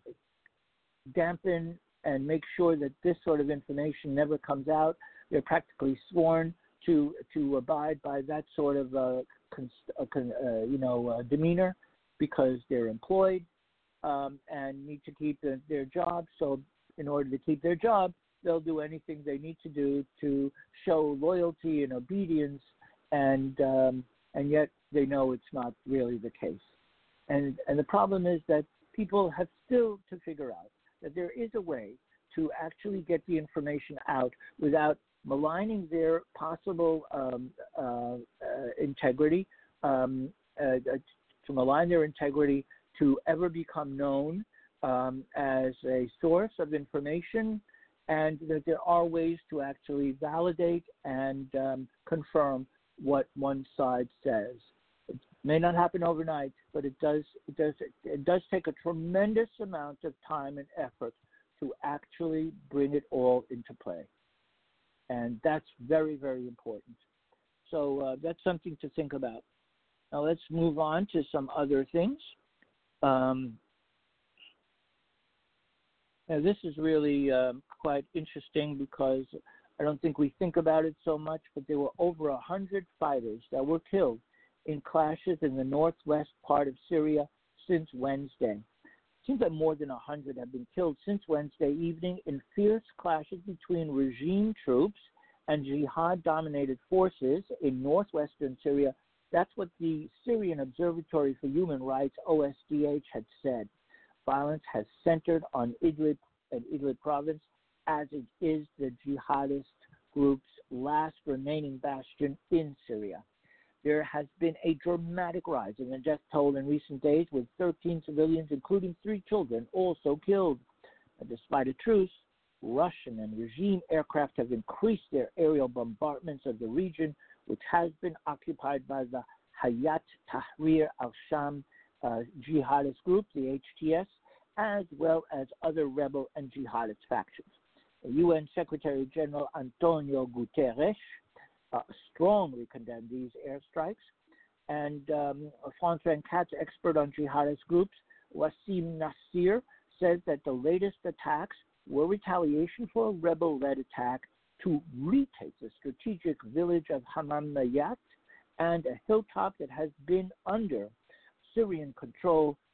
dampen and make sure that this sort of information never comes out. They're practically sworn to to abide by that sort of uh, cons- uh, con- uh, you know uh, demeanor because they're employed um, and need to keep the, their job. So in order to keep their job, they'll do anything they need to do to show loyalty and obedience, and um, and yet they know it's not really the case. And and the problem is that people have still to figure out that there is a way to actually get the information out without maligning their possible um, uh, uh, integrity, um, uh, to malign their integrity to ever become known um, as a source of information, and that there are ways to actually validate and um, confirm what one side says. It may not happen overnight, but it does it does it does take a tremendous amount of time and effort to actually bring it all into play, and that's very, very important. So uh, that's something to think about. Now let's move on to some other things. Um, now this is really um, quite interesting because I don't think we think about it so much, but there were over a hundred fighters that were killed in clashes in the northwest part of Syria since Wednesday. It seems that more than one hundred have been killed since Wednesday evening in fierce clashes between regime troops and jihad-dominated forces in northwestern Syria. That's what the Syrian Observatory for Human Rights, O S D H, had said. Violence has centered on Idlib and Idlib province, as it is the jihadist group's last remaining bastion in Syria. There has been a dramatic rise in the death toll in recent days, with thirteen civilians, including three children, also killed. And despite a truce, Russian and regime aircraft have increased their aerial bombardments of the region, which has been occupied by the Hayat Tahrir al-Sham uh, jihadist group, the H T S, as well as other rebel and jihadist factions. The U N Secretary General Antonio Guterres uh, strongly condemned these airstrikes, and um, a François Katz expert on jihadist groups, Wassim Nasir, says that the latest attacks were retaliation for a rebel-led attack to retake the strategic village of Hammamayat and a hilltop that has been under Syrian control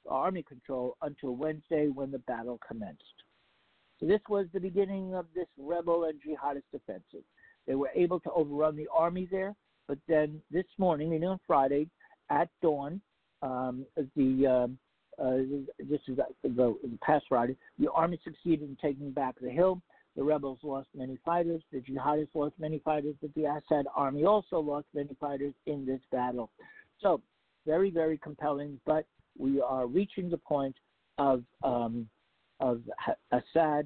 army control until Wednesday when the battle commenced. So this was the beginning of this rebel and jihadist offensive. They were able to overrun the army there, but then this morning, meaning on Friday, at dawn, um, the um, uh, this is the, the, the past Friday, the army succeeded in taking back the hill. The rebels lost many fighters. The jihadists lost many fighters, but the Assad army also lost many fighters in this battle. So very, very compelling, but we are reaching the point of um, of Assad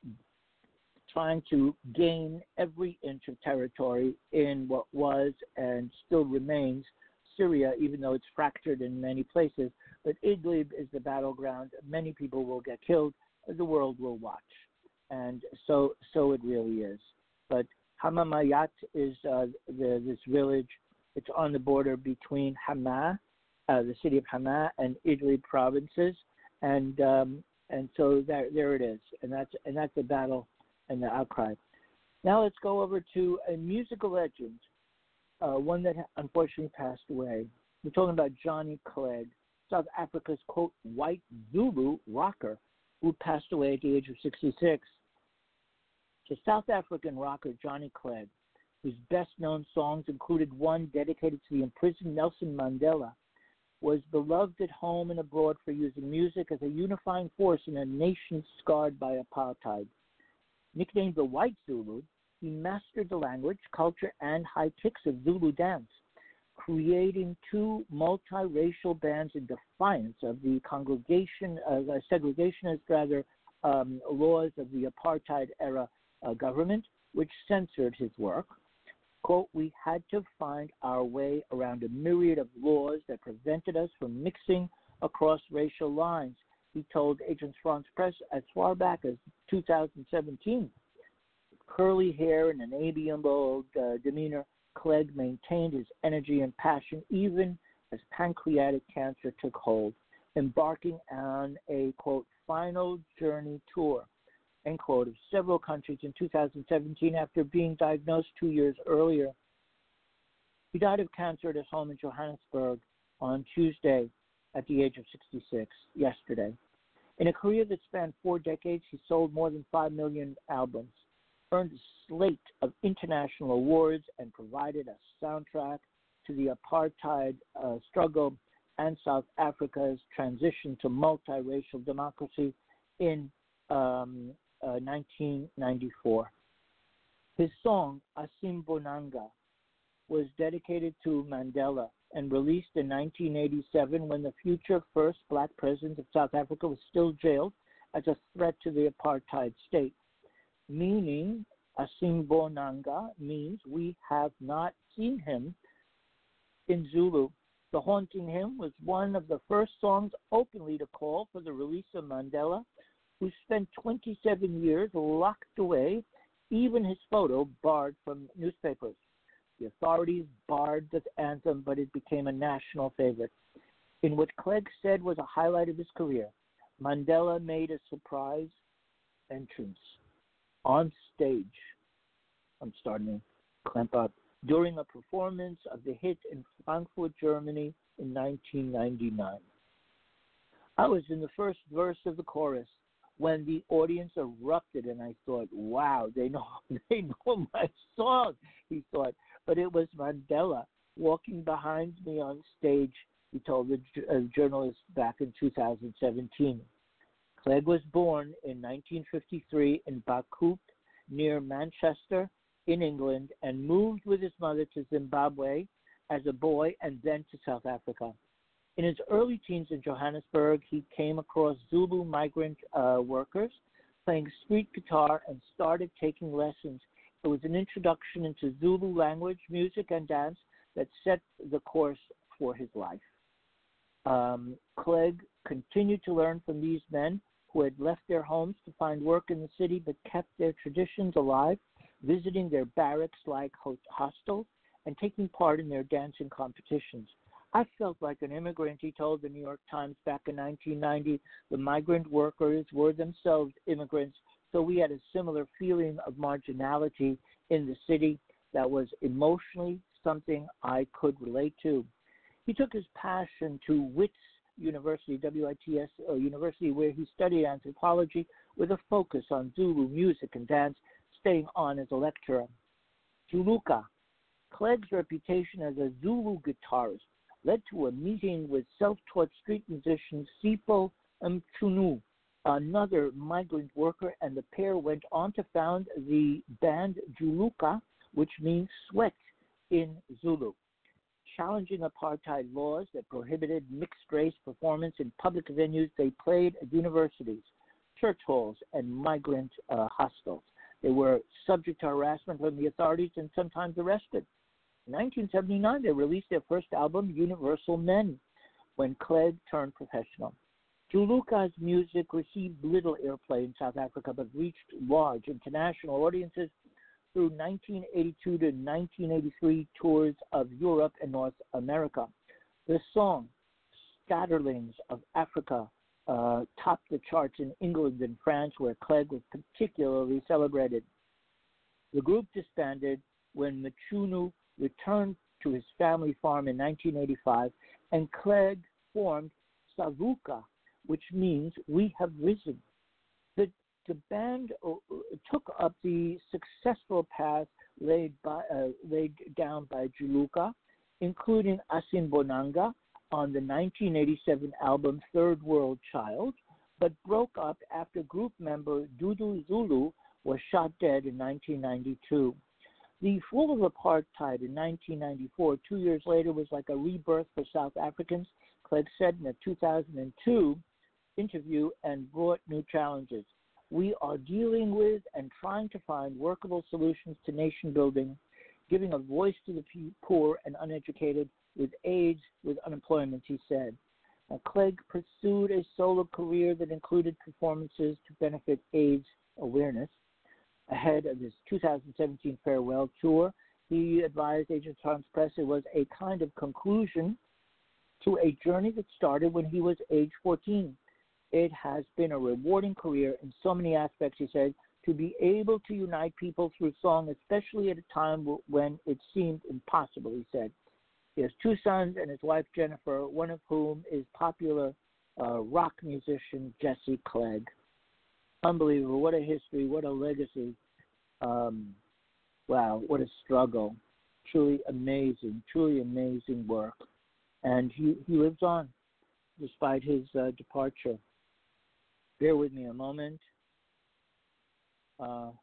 trying to gain every inch of territory in what was and still remains Syria, even though it's fractured in many places. But Idlib is the battleground. Many people will get killed. The world will watch. And so so it really is. But Hamamayat is uh, the, this village. It's on the border between Hama, uh, the city of Hama, and Idlib provinces. And um, and so there there it is. And that's and that's the battle and the outcry. Now let's go over to a musical legend, uh, one that unfortunately passed away. We're talking about Johnny Clegg, South Africa's, quote, white Zulu rocker, who passed away at the age of sixty-six. The South African rocker Johnny Clegg, whose best-known songs included one dedicated to the imprisoned Nelson Mandela, was beloved at home and abroad for using music as a unifying force in a nation scarred by apartheid. Nicknamed the White Zulu, he mastered the language, culture, and high kicks of Zulu dance, creating two multiracial bands in defiance of the congregation, uh, segregationist rather, um, laws of the apartheid-era uh, government, which censored his work. Quote, we had to find our way around a myriad of laws that prevented us from mixing across racial lines, he told Agence France Presse as far back as two thousand seventeen. Curly hair and an amiable uh, demeanor, Clegg maintained his energy and passion even as pancreatic cancer took hold, embarking on a, quote, final journey tour, end quote, of several countries in two thousand seventeen after being diagnosed two years earlier. He died of cancer at his home in Johannesburg on Tuesday at the age of sixty-six, yesterday. In a career that spanned four decades, he sold more than five million albums, earned a slate of international awards, and provided a soundtrack to the apartheid uh, struggle and South Africa's transition to multiracial democracy in um, uh, nineteen ninety-four. His song, Asimbonanga, was dedicated to Mandela and released in nineteen eighty-seven when the future first black president of South Africa was still jailed as a threat to the apartheid state. Meaning, Asimbonanga means we have not seen him in Zulu. The Haunting Hymn was one of the first songs openly to call for the release of Mandela, who spent twenty-seven years locked away, even his photo barred from newspapers. The authorities barred the anthem, but it became a national favorite. In what Clegg said was a highlight of his career, Mandela made a surprise entrance on stage. I'm starting to clamp up. During a performance of the hit in Frankfurt, Germany in nineteen ninety-nine. I was in the first verse of the chorus when the audience erupted, and I thought, wow, they know, they know my song, he thought. But it was Mandela walking behind me on stage, he told the uh, journalist back in two thousand seventeen. Clegg was born in nineteen fifty-three in Bakop, near Manchester, in England, and moved with his mother to Zimbabwe as a boy and then to South Africa. In his early teens in Johannesburg, he came across Zulu migrant uh, workers playing street guitar and started taking lessons. It was an introduction into Zulu language, music, and dance that set the course for his life. Um, Clegg continued to learn from these men who had left their homes to find work in the city but kept their traditions alive, visiting their barracks-like hostels and taking part in their dancing competitions. I felt like an immigrant, he told the New York Times back in nineteen ninety. The migrant workers were themselves immigrants, so we had a similar feeling of marginality in the city that was emotionally something I could relate to. He took his passion to Wits University, W I T S uh, University, where he studied anthropology with a focus on Zulu music and dance, staying on as a lecturer. Juluka. Clegg's reputation as a Zulu guitarist led to a meeting with self-taught street musician Sipho Mchunu, another migrant worker, and the pair went on to found the band Juluka, which means sweat in Zulu. Challenging apartheid laws that prohibited mixed-race performance in public venues, they played at universities, church halls, and migrant uh, hostels. They were subject to harassment from the authorities and sometimes arrested. In nineteen seventy-nine, they released their first album, Universal Men, when Clegg turned professional. Juluka's music received little airplay in South Africa, but reached large international audiences through nineteen eighty-two to nineteen eighty-three tours of Europe and North America. The song, Scatterlings of Africa, uh, topped the charts in England and France, where Clegg was particularly celebrated. The group disbanded when Mchunu returned to his family farm in nineteen eighty-five, and Clegg formed Savuka, which means we have risen. The, the band uh, took up the successful path laid, by, uh, laid down by Juluka, including Asimbonanga on the nineteen eighty-seven album Third World Child, but broke up after group member Dudu Zulu was shot dead in nineteen ninety-two. The fall of apartheid in nineteen ninety-four, two years later, was like a rebirth for South Africans, Clegg said in a two thousand two interview, and brought new challenges. We are dealing with and trying to find workable solutions to nation building, giving a voice to the poor and uneducated, with AIDS, with unemployment, he said. Now, Clegg pursued a solo career that included performances to benefit AIDS awareness. Ahead of his two thousand seventeen farewell tour, he advised Agence France-Presse it was a kind of conclusion to a journey that started when he was age fourteen. It has been a rewarding career in so many aspects, he said, to be able to unite people through song, especially at a time when it seemed impossible, he said. He has two sons and his wife, Jennifer, one of whom is popular uh, rock musician Jesse Clegg. Unbelievable. What a history. What a legacy. Um, wow. What a struggle. Truly amazing. Truly amazing work. And he, he lives on despite his uh, departure. Bear with me a moment. Uh,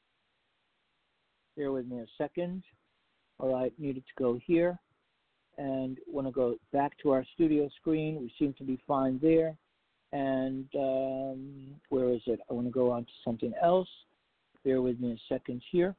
bear with me a second. All right. Needed to go here. And want to go back to our studio screen. We seem to be fine there. And um, where is it? I want to go on to something else. Bear with me a second here.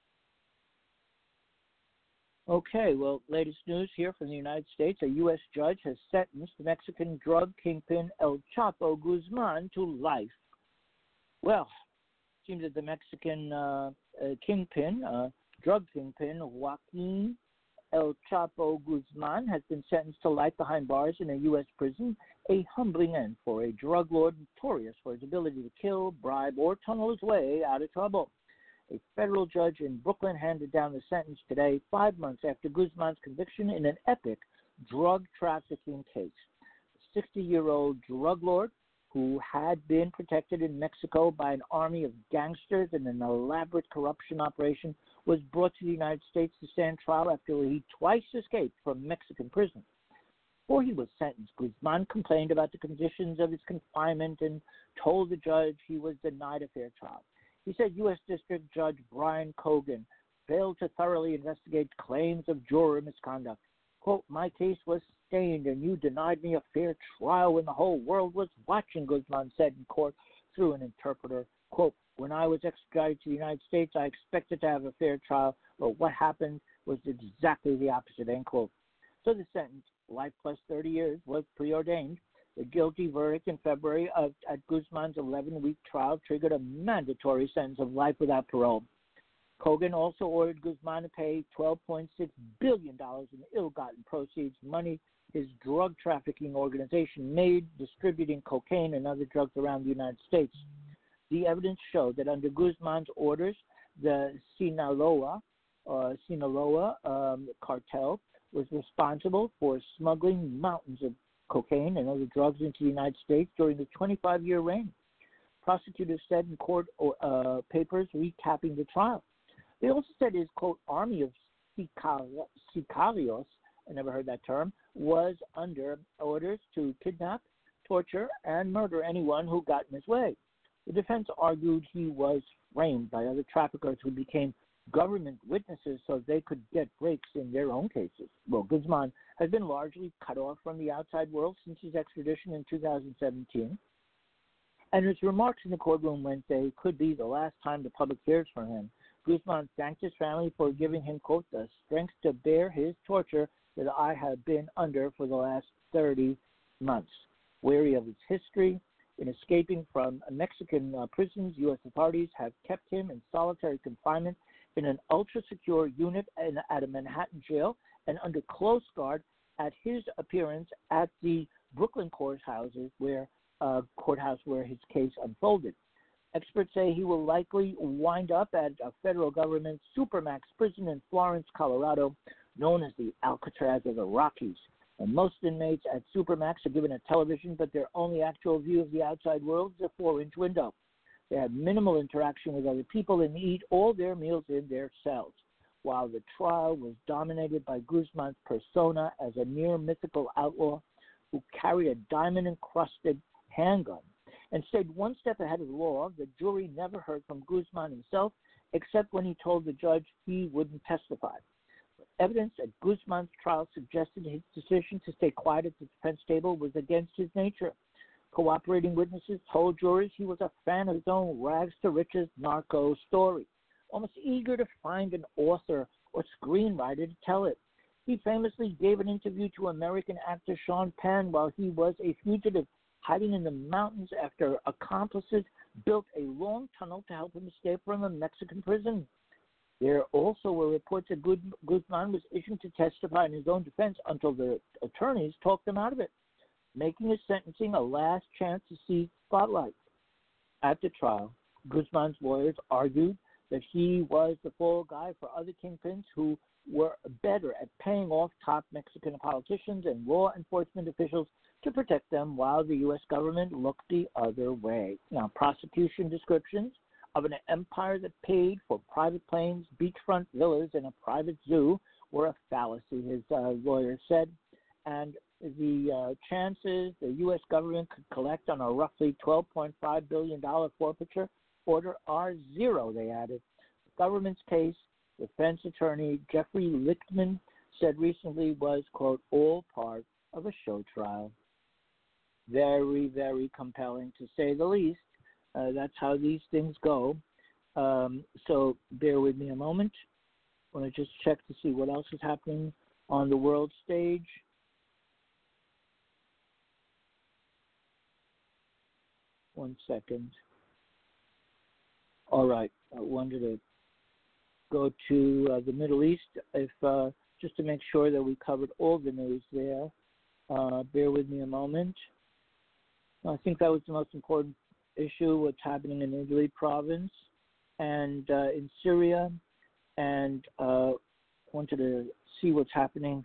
Okay, well, latest news here from the United States. A U S judge has sentenced the Mexican drug kingpin El Chapo Guzman to life. Well, it seems that the Mexican uh, uh, kingpin, uh, drug kingpin, Joaquin El Chapo Guzman, has been sentenced to life behind bars in a U S prison, a humbling end for a drug lord notorious for his ability to kill, bribe, or tunnel his way out of trouble. A federal judge in Brooklyn handed down the sentence today, five months after Guzman's conviction in an epic drug trafficking case. The sixty-year-old drug lord, who had been protected in Mexico by an army of gangsters in an elaborate corruption operation, was brought to the United States to stand trial after he twice escaped from Mexican prison. Before he was sentenced, Guzman complained about the conditions of his confinement and told the judge he was denied a fair trial. He said U S District Judge Brian Cogan failed to thoroughly investigate claims of juror misconduct. Quote, my case was stained and you denied me a fair trial when the whole world was watching, Guzman said in court through an interpreter. Quote, when I was extradited to the United States, I expected to have a fair trial, but what happened was exactly the opposite, end quote. So the sentence, life plus thirty years, was preordained. The guilty verdict in February of, at Guzman's eleven-week trial triggered a mandatory sentence of life without parole. Cogan also ordered Guzman to pay twelve point six billion dollars in ill-gotten proceeds, money his drug trafficking organization made distributing cocaine and other drugs around the United States. The evidence showed that under Guzman's orders, the Sinaloa, uh, Sinaloa um, cartel was responsible for smuggling mountains of cocaine and other drugs into the United States during the twenty-five-year reign. Prosecutors said in court uh, papers recapping the trial. They also said his, quote, army of sicarios, I never heard that term, was under orders to kidnap, torture, and murder anyone who got in his way. The defense argued he was framed by other traffickers who became government witnesses so they could get breaks in their own cases. Well, Guzman has been largely cut off from the outside world since his extradition in two thousand seventeen, and his remarks in the courtroom Wednesday could be the last time the public hears from him. Guzman thanked his family for giving him, quote, the strength to bear his torture that I have been under for the last thirty months. Wary of his history in escaping from Mexican uh, prisons, U S authorities have kept him in solitary confinement in an ultra-secure unit in, at a Manhattan jail and under close guard at his appearance at the Brooklyn courthouses where uh, courthouse where his case unfolded. Experts say he will likely wind up at a federal government supermax prison in Florence, Colorado, known as the Alcatraz of the Rockies. And most inmates at supermax are given a television, but their only actual view of the outside world is a four-inch window. They have minimal interaction with other people and eat all their meals in their cells. While the trial was dominated by Guzman's persona as a near-mythical outlaw who carried a diamond-encrusted handgun and stayed one step ahead of the law, the jury never heard from Guzman himself except when he told the judge he wouldn't testify. Evidence at Guzman's trial suggested his decision to stay quiet at the defense table was against his nature. Cooperating witnesses told jurors he was a fan of his own rags-to-riches narco story, almost eager to find an author or screenwriter to tell it. He famously gave an interview to American actor Sean Penn while he was a fugitive, hiding in the mountains after accomplices built a long tunnel to help him escape from a Mexican prison. There also were reports that Guzman was issued to testify in his own defense until the attorneys talked him out of it, making his sentencing a last chance to seize spotlight. At the trial, Guzman's lawyers argued that he was the fall guy for other kingpins who were better at paying off top Mexican politicians and law enforcement officials to protect them while the U S government looked the other way. Now, prosecution descriptions of an empire that paid for private planes, beachfront villas, and a private zoo were a fallacy, his uh, lawyer said, and the uh, chances the U S government could collect on a roughly twelve point five billion dollars forfeiture order are zero, they added. The government's case, defense attorney Jeffrey Lichtman said recently, was, quote, all part of a show trial. Very, very compelling, to say the least. Uh, that's how these things go. Um, so bear with me a moment. I want to just check to see what else is happening on the world stage. One second. All right. I wanted to go to uh, the Middle East, if uh, just to make sure that we covered all the news there. Uh, bear with me a moment. I think that was the most important issue, what's happening in Idlib province and uh, in Syria, and uh, wanted to see what's happening.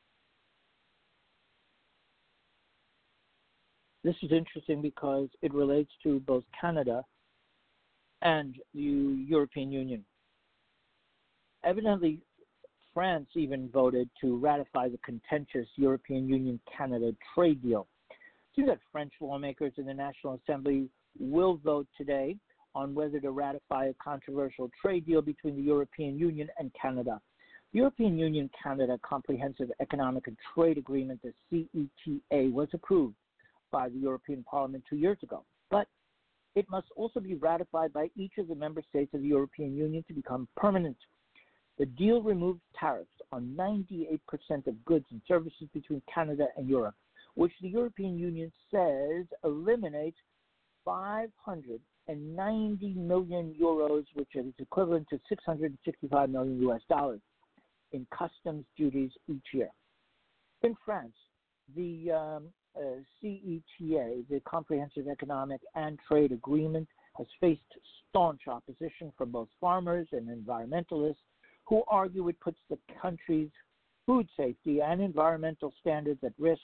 This is interesting because it relates to both Canada and the European Union. Evidently, France even voted to ratify the contentious European Union-Canada trade deal. It seems that French lawmakers in the National Assembly will vote today on whether to ratify a controversial trade deal between the European Union and Canada. The European Union-Canada Comprehensive Economic and Trade Agreement, the C E T A, was approved by the European Parliament two years ago, but it must also be ratified by each of the member states of the European Union to become permanent. The deal removes tariffs on ninety-eight percent of goods and services between Canada and Europe, which the European Union says eliminates five hundred ninety million euros, which is equivalent to six hundred sixty-five million U S dollars in customs duties each year. In France, the um, uh, C E T A, the Comprehensive Economic and Trade Agreement, has faced staunch opposition from both farmers and environmentalists who argue it puts the country's food safety and environmental standards at risk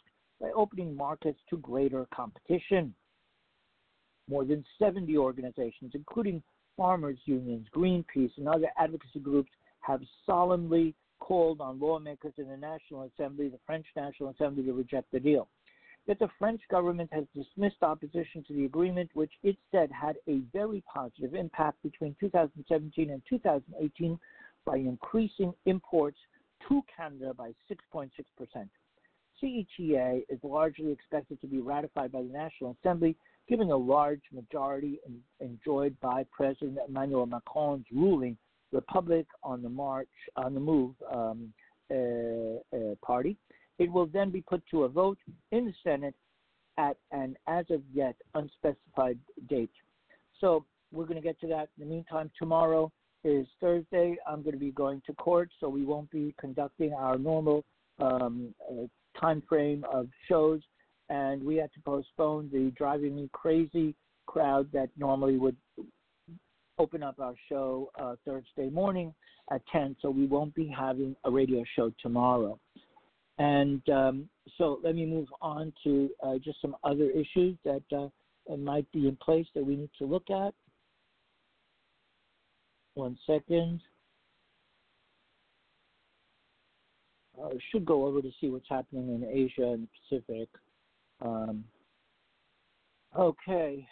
by opening markets to greater competition. More than seventy organizations, including farmers' unions, Greenpeace, and other advocacy groups, have solemnly called on lawmakers in the National Assembly, the French National Assembly, to reject the deal. Yet the French government has dismissed opposition to the agreement, which it said had a very positive impact between two thousand seventeen and two thousand eighteen by increasing imports to Canada by six point six percent. C E T A is largely expected to be ratified by the National Assembly, given a large majority in, enjoyed by President Emmanuel Macron's ruling Republic on the March on the Move um, uh, uh, party. It will then be put to a vote in the Senate at an as of yet unspecified date. So we're going to get to that. In the meantime, tomorrow is Thursday. I'm going to be going to court, so we won't be conducting our normal um, uh, time frame of shows, and we had to postpone the Driving Me Crazy crowd that normally would open up our show uh, Thursday morning at ten, so we won't be having a radio show tomorrow. And um, so let me move on to uh, just some other issues that uh, might be in place that we need to look at. One second. I should go over to see what's happening in Asia and the Pacific. Um, okay.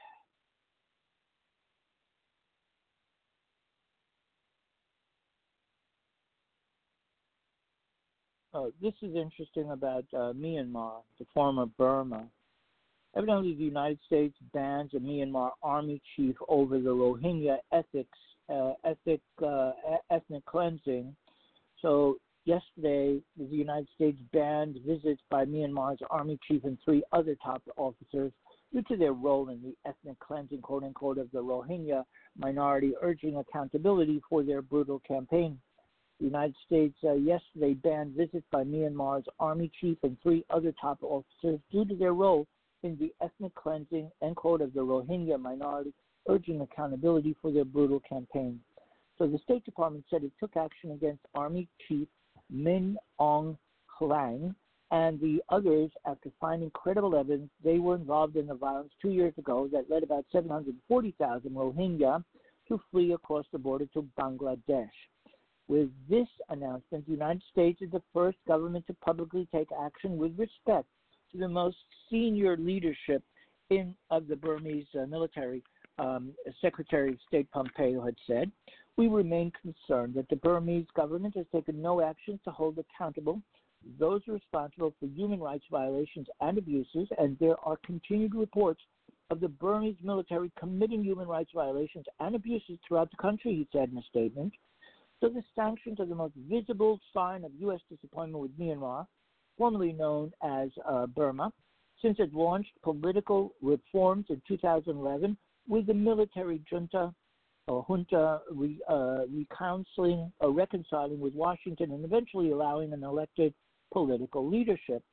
Oh, this is interesting about uh, Myanmar, the former Burma. Evidently, the United States bans a Myanmar army chief over the Rohingya ethics, uh, ethic, uh, ethnic cleansing. So yesterday, the United States banned visits by Myanmar's army chief and three other top officers due to their role in the ethnic cleansing, quote-unquote, of the Rohingya minority, urging accountability for their brutal campaign. The United States uh, yesterday banned visits by Myanmar's army chief and three other top officers due to their role in the ethnic cleansing, end quote, of the Rohingya minority, urging accountability for their brutal campaign. So the State Department said it took action against Army Chief Min Aung Hlaing and the others after finding credible evidence they were involved in the violence two years ago that led about seven hundred forty thousand Rohingya to flee across the border to Bangladesh. With this announcement, the United States is the first government to publicly take action with respect to the most senior leadership in of the Burmese uh, military. Um, Secretary of State Pompeo had said, "We remain concerned that the Burmese government has taken no actions to hold accountable those responsible for human rights violations and abuses, and there are continued reports of the Burmese military committing human rights violations and abuses throughout the country," he said in a statement. So the sanctions are the most visible sign of U S disappointment with Myanmar, formerly known as uh, Burma, since it launched political reforms in two thousand eleven with the military junta or junta re, uh, reconciling, uh, reconciling with Washington and eventually allowing an elected political leadership.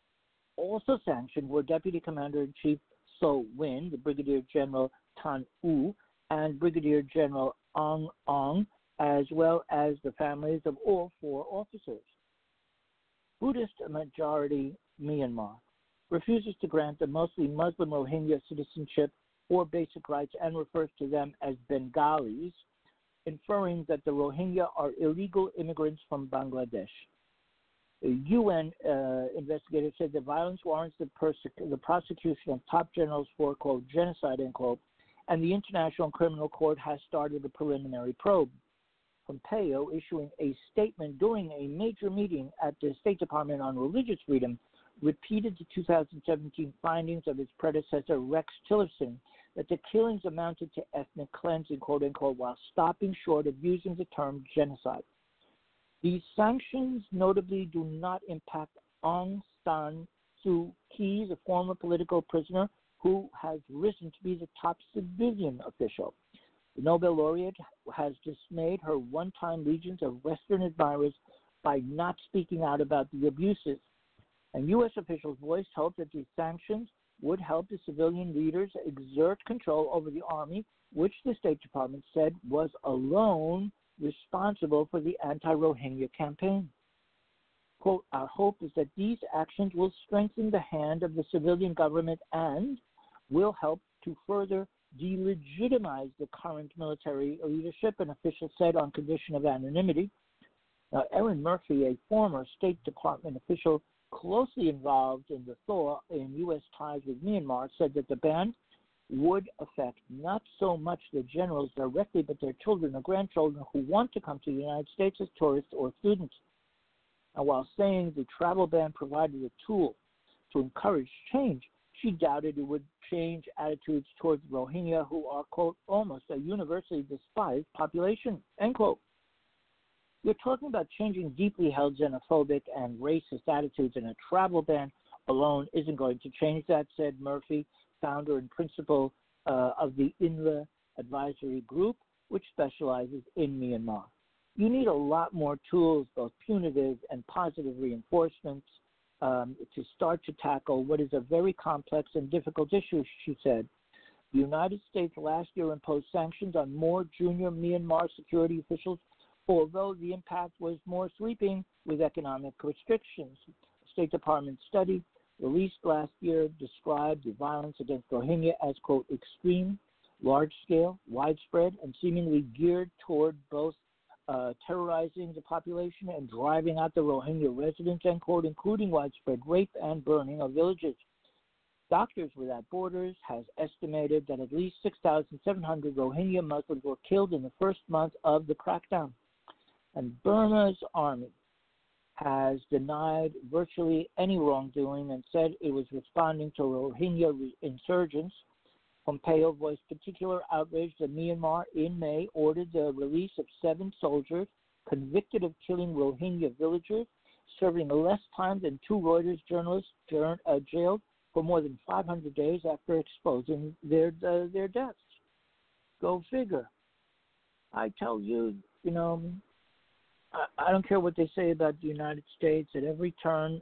Also sanctioned were Deputy Commander-in-Chief So Win, the Brigadier General Tan U, and Brigadier General Aung Aung, as well as the families of all four officers. Buddhist majority Myanmar refuses to grant the mostly Muslim Rohingya citizenship or basic rights and refers to them as Bengalis, inferring that the Rohingya are illegal immigrants from Bangladesh. A U N uh, investigator said the violence warrants the, perse- the prosecution of top generals for, quote, genocide, end quote, and the International Criminal Court has started a preliminary probe. Pompeo, issuing a statement during a major meeting at the State Department on religious freedom, repeated the two thousand seventeen findings of its predecessor, Rex Tillerson, that the killings amounted to ethnic cleansing, quote unquote, while stopping short of using the term genocide. These sanctions notably do not impact Aung San Suu Kyi, the former political prisoner who has risen to be the top civilian official. The Nobel laureate has dismayed her one-time legions of Western admirers by not speaking out about the abuses. And U S officials voiced hope that these sanctions would help the civilian leaders exert control over the army, which the State Department said was alone responsible for the anti-Rohingya campaign. Quote, our hope is that these actions will strengthen the hand of the civilian government and will help to further delegitimize the current military leadership, an official said on condition of anonymity. Now, Erin Murphy, a former State Department official closely involved in the thaw in U S ties with Myanmar, said that the ban would affect not so much the generals directly, but their children or grandchildren who want to come to the United States as tourists or students. And while saying the travel ban provided a tool to encourage change, she doubted it would change attitudes towards Rohingya, who are, quote, almost a universally despised population, end quote. We're talking about changing deeply held xenophobic and racist attitudes, and a travel ban alone isn't going to change that, said Murphy, founder and principal uh, of the I N L A Advisory Group, which specializes in Myanmar. You need a lot more tools, both punitive and positive reinforcements, um, to start to tackle what is a very complex and difficult issue, she said. The United States last year imposed sanctions on more junior Myanmar security officials, although the impact was more sweeping with economic restrictions. A State Department study released last year described the violence against Rohingya as, quote, extreme, large-scale, widespread, and seemingly geared toward both uh, terrorizing the population and driving out the Rohingya residents, end quote, including widespread rape and burning of villages. Doctors Without Borders has estimated that at least six thousand seven hundred Rohingya Muslims were killed in the first month of the crackdown. And Burma's army has denied virtually any wrongdoing and said it was responding to Rohingya insurgents. Pompeo voiced particular outrage that Myanmar in May ordered the release of seven soldiers convicted of killing Rohingya villagers, serving less time than two Reuters journalists uh, jailed for more than five hundred days after exposing their uh, their deaths. Go figure. I tell you, you know, I, I don't care what they say about the United States. At every turn,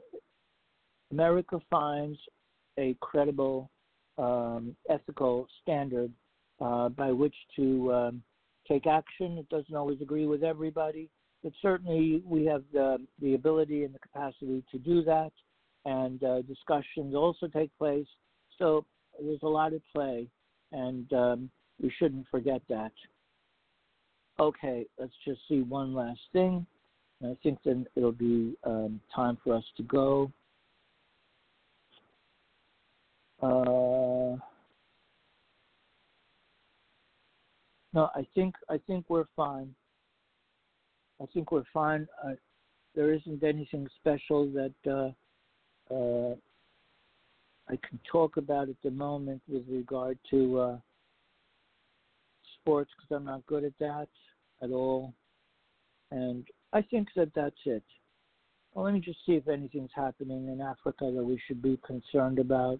America finds a credible, um, ethical standard uh, by which to um, take action. It doesn't always agree with everybody, but certainly we have the, the ability and the capacity to do that, and uh, discussions also take place. So there's a lot at play, and um, we shouldn't forget that. Okay, let's just see one last thing. And I think then it'll be um, time for us to go. Uh, no, I think I think we're fine. I think we're fine. Uh, there isn't anything special that uh, uh, I can talk about at the moment with regard to uh, sports, because I'm not good at that at all. And I think that that's it. Well, let me just see if anything's happening in Africa that we should be concerned about.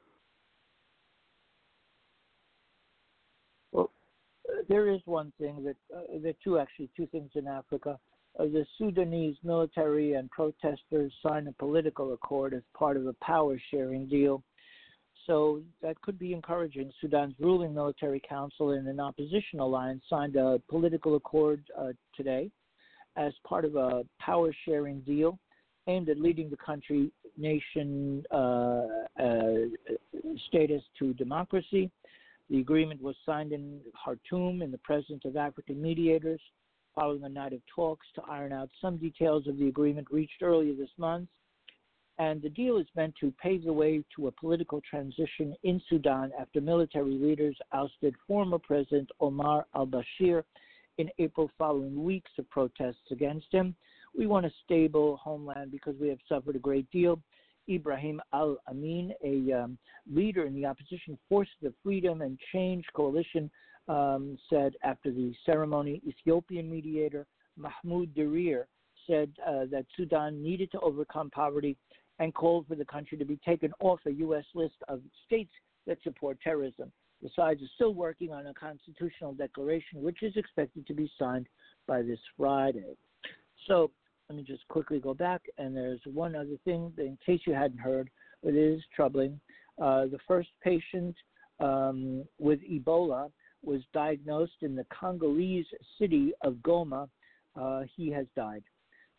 Well, there is one thing that, uh, there are two actually, two things in Africa. Uh, the Sudanese military and protesters signed a political accord as part of a power-sharing deal. So that could be encouraging. Sudan's ruling military council and an opposition alliance signed a political accord uh, today as part of a power-sharing deal aimed at leading the country nation uh, uh, status to democracy. The agreement was signed in Khartoum in the presence of African mediators following a night of talks to iron out some details of the agreement reached earlier this month. And the deal is meant to pave the way to a political transition in Sudan after military leaders ousted former President Omar al-Bashir in April following weeks of protests against him. We want a stable homeland because we have suffered a great deal. Ibrahim al-Amin, a um, leader in the opposition Forces of Freedom and Change coalition, um, said after the ceremony, Ethiopian mediator Mahmoud Darir said uh, that Sudan needed to overcome poverty and called for the country to be taken off a U S list of states that support terrorism. The sides are still working on a constitutional declaration, which is expected to be signed by this Friday. So let me just quickly go back, and there's one other thing that in case you hadn't heard, it is troubling. Uh, the first patient um, with Ebola was diagnosed in the Congolese city of Goma. Uh, he has died.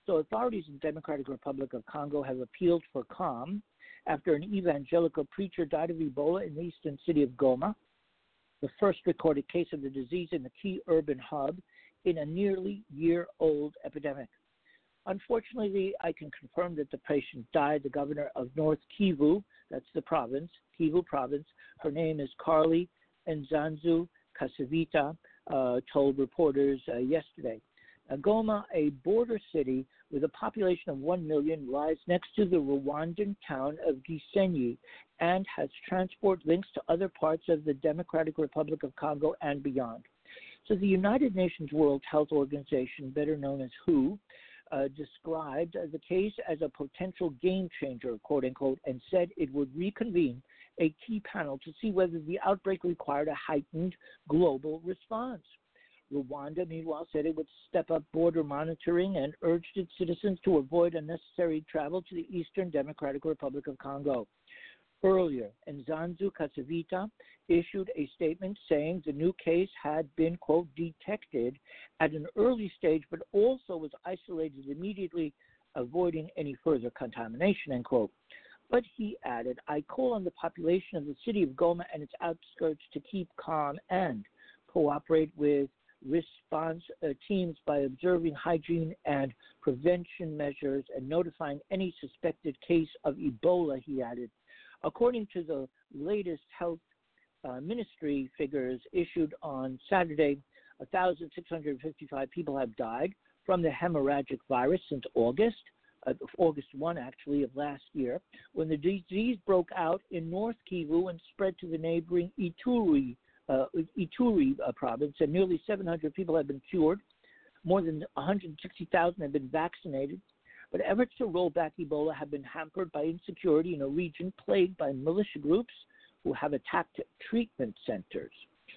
So authorities in the Democratic Republic of Congo have appealed for calm after an evangelical preacher died of Ebola in the eastern city of Goma, the first recorded case of the disease in the key urban hub in a nearly year-old epidemic. Unfortunately, I can confirm that the patient died. The governor of North Kivu, that's the province, Kivu province, her name is Carly Nzanzu Kasavita, uh, told reporters uh, yesterday. Uh, Goma, a border city with a population of one million, lies next to the Rwandan town of Gisenyi and has transport links to other parts of the Democratic Republic of Congo and beyond. So the United Nations World Health Organization, better known as W H O, uh, described uh, the case as a potential game changer, quote unquote, and said it would reconvene a key panel to see whether the outbreak required a heightened global response. Rwanda, meanwhile, said it would step up border monitoring and urged its citizens to avoid unnecessary travel to the Eastern Democratic Republic of Congo. Earlier, Nzanzu Kasavita issued a statement saying the new case had been, quote, detected at an early stage, but also was isolated immediately, avoiding any further contamination, end quote. But he added, I call on the population of the city of Goma and its outskirts to keep calm and cooperate with response uh, teams by observing hygiene and prevention measures and notifying any suspected case of Ebola, he added. According to the latest health uh, ministry figures issued on Saturday, one thousand six hundred fifty-five people have died from the hemorrhagic virus since August, uh, August first actually of last year, when the disease broke out in North Kivu and spread to the neighboring Ituri Uh, Ituri uh, province, and nearly seven hundred people have been cured. More than one hundred sixty thousand have been vaccinated. But efforts to roll back Ebola have been hampered by insecurity in a region plagued by militia groups who have attacked treatment centers.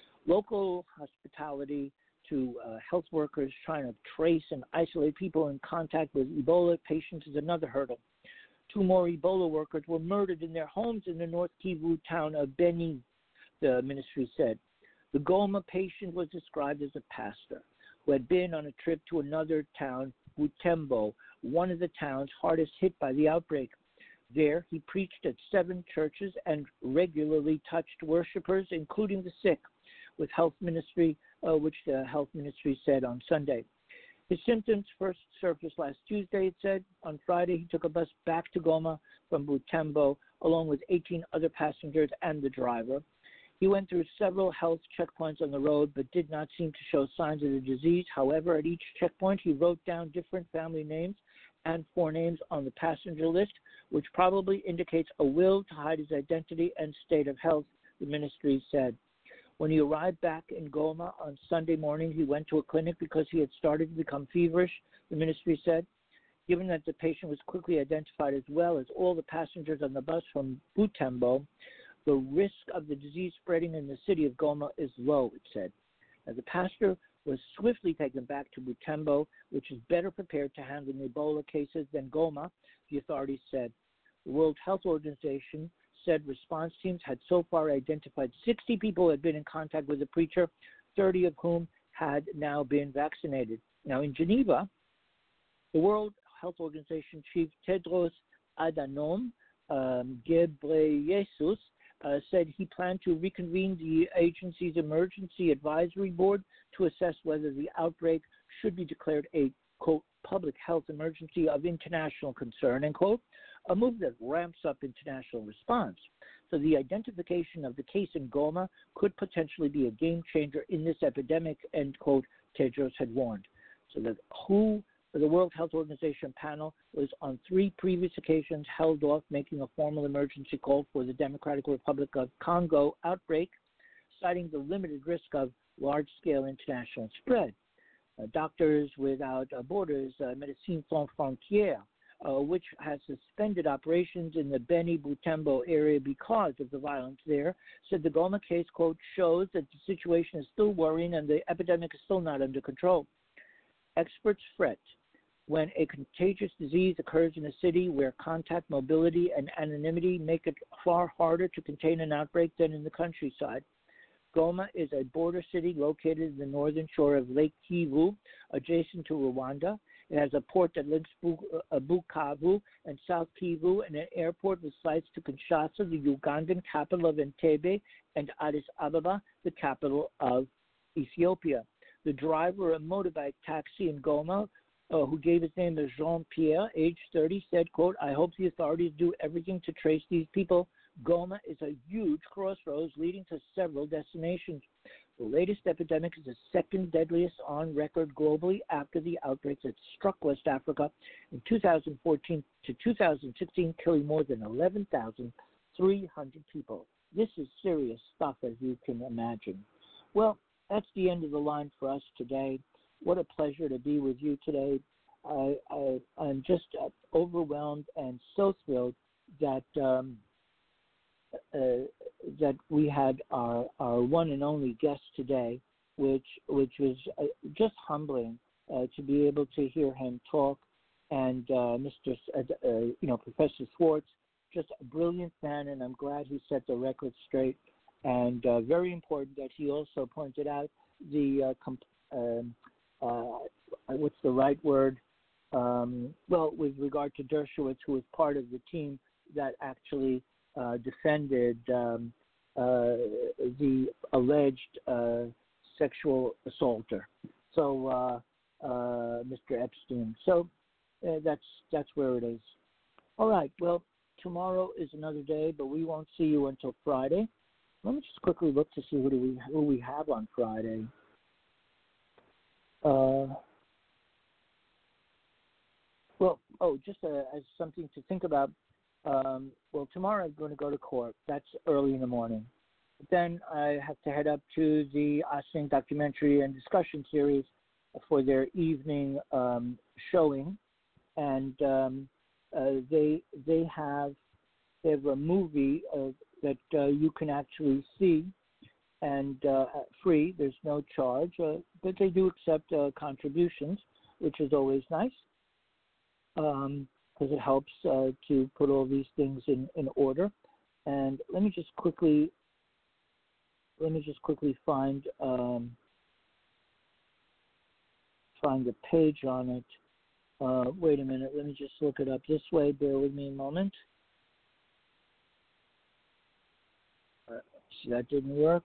Local hospitality to uh, health workers trying to trace and isolate people in contact with Ebola patients is another hurdle. Two more Ebola workers were murdered in their homes in the North Kivu town of Beni, the ministry said. The Goma patient was described as a pastor who had been on a trip to another town, Butembo, one of the towns hardest hit by the outbreak. There, he preached at seven churches and regularly touched worshipers, including the sick, with health ministry, uh, which the health ministry said on Sunday. His symptoms first surfaced last Tuesday, it said. On Friday, he took a bus back to Goma from Butembo, along with eighteen other passengers and the driver. He went through several health checkpoints on the road, but did not seem to show signs of the disease. However, at each checkpoint, he wrote down different family names and four names on the passenger list, which probably indicates a will to hide his identity and state of health, the ministry said. When he arrived back in Goma on Sunday morning, he went to a clinic because he had started to become feverish, the ministry said. Given that the patient was quickly identified as well as all the passengers on the bus from Butembo, the risk of the disease spreading in the city of Goma is low, it said. Now, the pastor was swiftly taken back to Butembo, which is better prepared to handle Ebola cases than Goma, the authorities said. The World Health Organization said response teams had so far identified sixty people who had been in contact with the preacher, thirty of whom had now been vaccinated. Now, in Geneva, the World Health Organization chief Tedros Adhanom um, Ghebreyesus Uh, said he planned to reconvene the agency's emergency advisory board to assess whether the outbreak should be declared a, quote, public health emergency of international concern, end quote, a move that ramps up international response. So the identification of the case in Goma could potentially be a game changer in this epidemic, end quote, Tedros had warned. So the W H O, the World Health Organization panel, was on three previous occasions held off making a formal emergency call for the Democratic Republic of Congo outbreak, citing the limited risk of large-scale international spread. Uh, Doctors Without uh, Borders, uh, Médecins Sans Frontières, uh, which has suspended operations in the Beni Butembo area because of the violence there, said the Goma case, quote, shows that the situation is still worrying and the epidemic is still not under control. Experts fret when a contagious disease occurs in a city where contact, mobility, and anonymity make it far harder to contain an outbreak than in the countryside. Goma is a border city located in the northern shore of Lake Kivu, adjacent to Rwanda. It has a port that links Bukavu and South Kivu and an airport with flights to Kinshasa, the Ugandan capital of Entebbe, and Addis Ababa, the capital of Ethiopia. The driver of a motorbike taxi in Goma, uh, who gave his name as Jean-Pierre, age thirty, said, quote, "I hope the authorities do everything to trace these people. Goma is a huge crossroads leading to several destinations. The latest epidemic is the second deadliest on record globally after the outbreaks that struck West Africa in two thousand fourteen to two thousand sixteen, killing more than eleven thousand three hundred people. This is serious stuff, as you can imagine." Well, that's the end of the line for us today. What a pleasure to be with you today. I, I, I'm just uh, overwhelmed and so thrilled that um, uh, that we had our, our one and only guest today, which which was uh, just humbling uh, to be able to hear him talk. And uh, Mister S- uh, uh, you know, Professor Schwartz, just a brilliant man, and I'm glad he set the record straight. And uh, very important that he also pointed out the uh, comp- um, uh, what's the right word? Um, well, with regard to Dershowitz, who was part of the team that actually uh, defended um, uh, the alleged uh, sexual assaulter. So, uh, uh, Mister Epstein. So uh, that's that's where it is. All right. Well, tomorrow is another day, but we won't see you until Friday. Let me just quickly look to see who do we who we have on Friday. Uh, well, oh, just uh, as something to think about. Um, well, tomorrow I'm going to go to court. That's early in the morning. But then I have to head up to the Osling documentary and discussion series for their evening um, showing, and um, uh, they they have they have a movie uh, that uh, you can actually see, and uh, free. There's no charge, uh, but they do accept uh, contributions, which is always nice, because um, it helps uh, to put all these things in, in order. And let me just quickly let me just quickly find um, find the page on it. Uh, wait a minute. Let me just look it up this way. Bear with me a moment. See, that didn't work.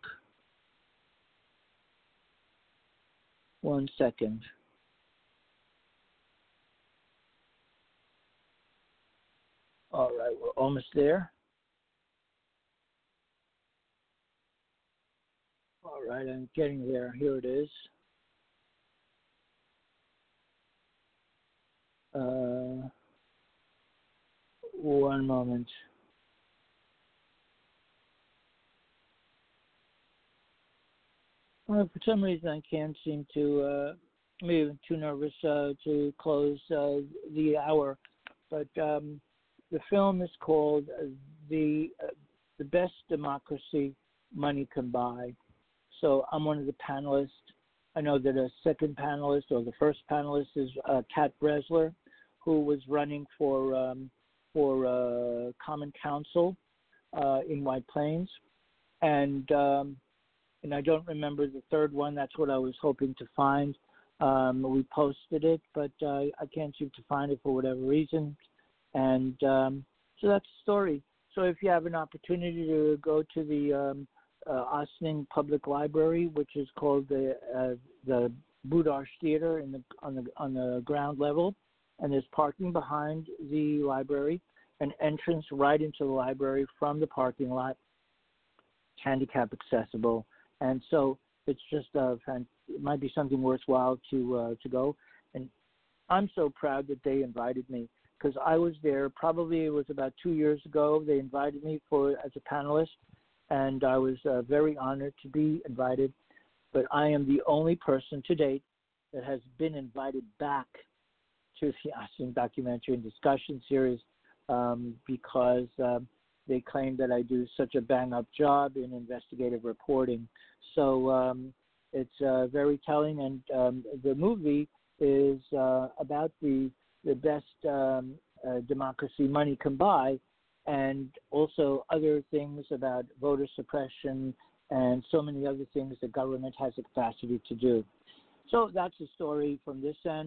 One second. All right, we're almost there. All right, I'm getting there. Here it is. Uh, one moment. Well, for some reason, I can't seem to, uh, maybe I'm too nervous uh, to close uh, the hour. But um, the film is called uh, the uh, the Best Democracy Money Can Buy. So I'm one of the panelists. I know that a second panelist, or the first panelist, is uh, Kat Bresler, who was running for um, for uh, Common Council uh, in White Plains, and um, and I don't remember the third one. That's what I was hoping to find. Um, we posted it, but uh, I can't seem to find it for whatever reason. And um, so that's the story. So if you have an opportunity to go to the um, uh, Osning Public Library, which is called the uh, the Budarsh Theater in the, on the on the ground level, and there's parking behind the library, an entrance right into the library from the parking lot, handicap accessible. And so it's just uh, it might be something worthwhile to uh, to go. And I'm so proud that they invited me, because I was there probably it was about two years ago. They invited me for as a panelist, and I was uh, very honored to be invited. But I am the only person to date that has been invited back to the Osling documentary and discussion series um, because uh, they claim that I do such a bang-up job in investigative reporting. So um, it's uh, very telling, and um, the movie is uh, about the the best um, uh, democracy money can buy, and also other things about voter suppression and so many other things the government has the capacity to do. So that's the story from this end.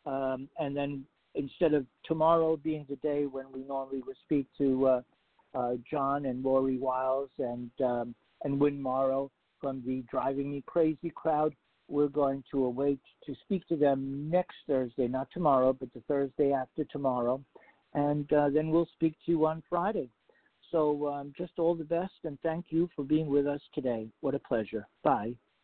Um, and then instead of tomorrow being the day when we normally would speak to uh, uh, John and Lori Wiles and um, and Win Morrow from the Driving Me Crazy crowd, we're going to await to speak to them next Thursday, not tomorrow, but the Thursday after tomorrow. And uh, then we'll speak to you on Friday. So um, just all the best, and thank you for being with us today. What a pleasure. Bye.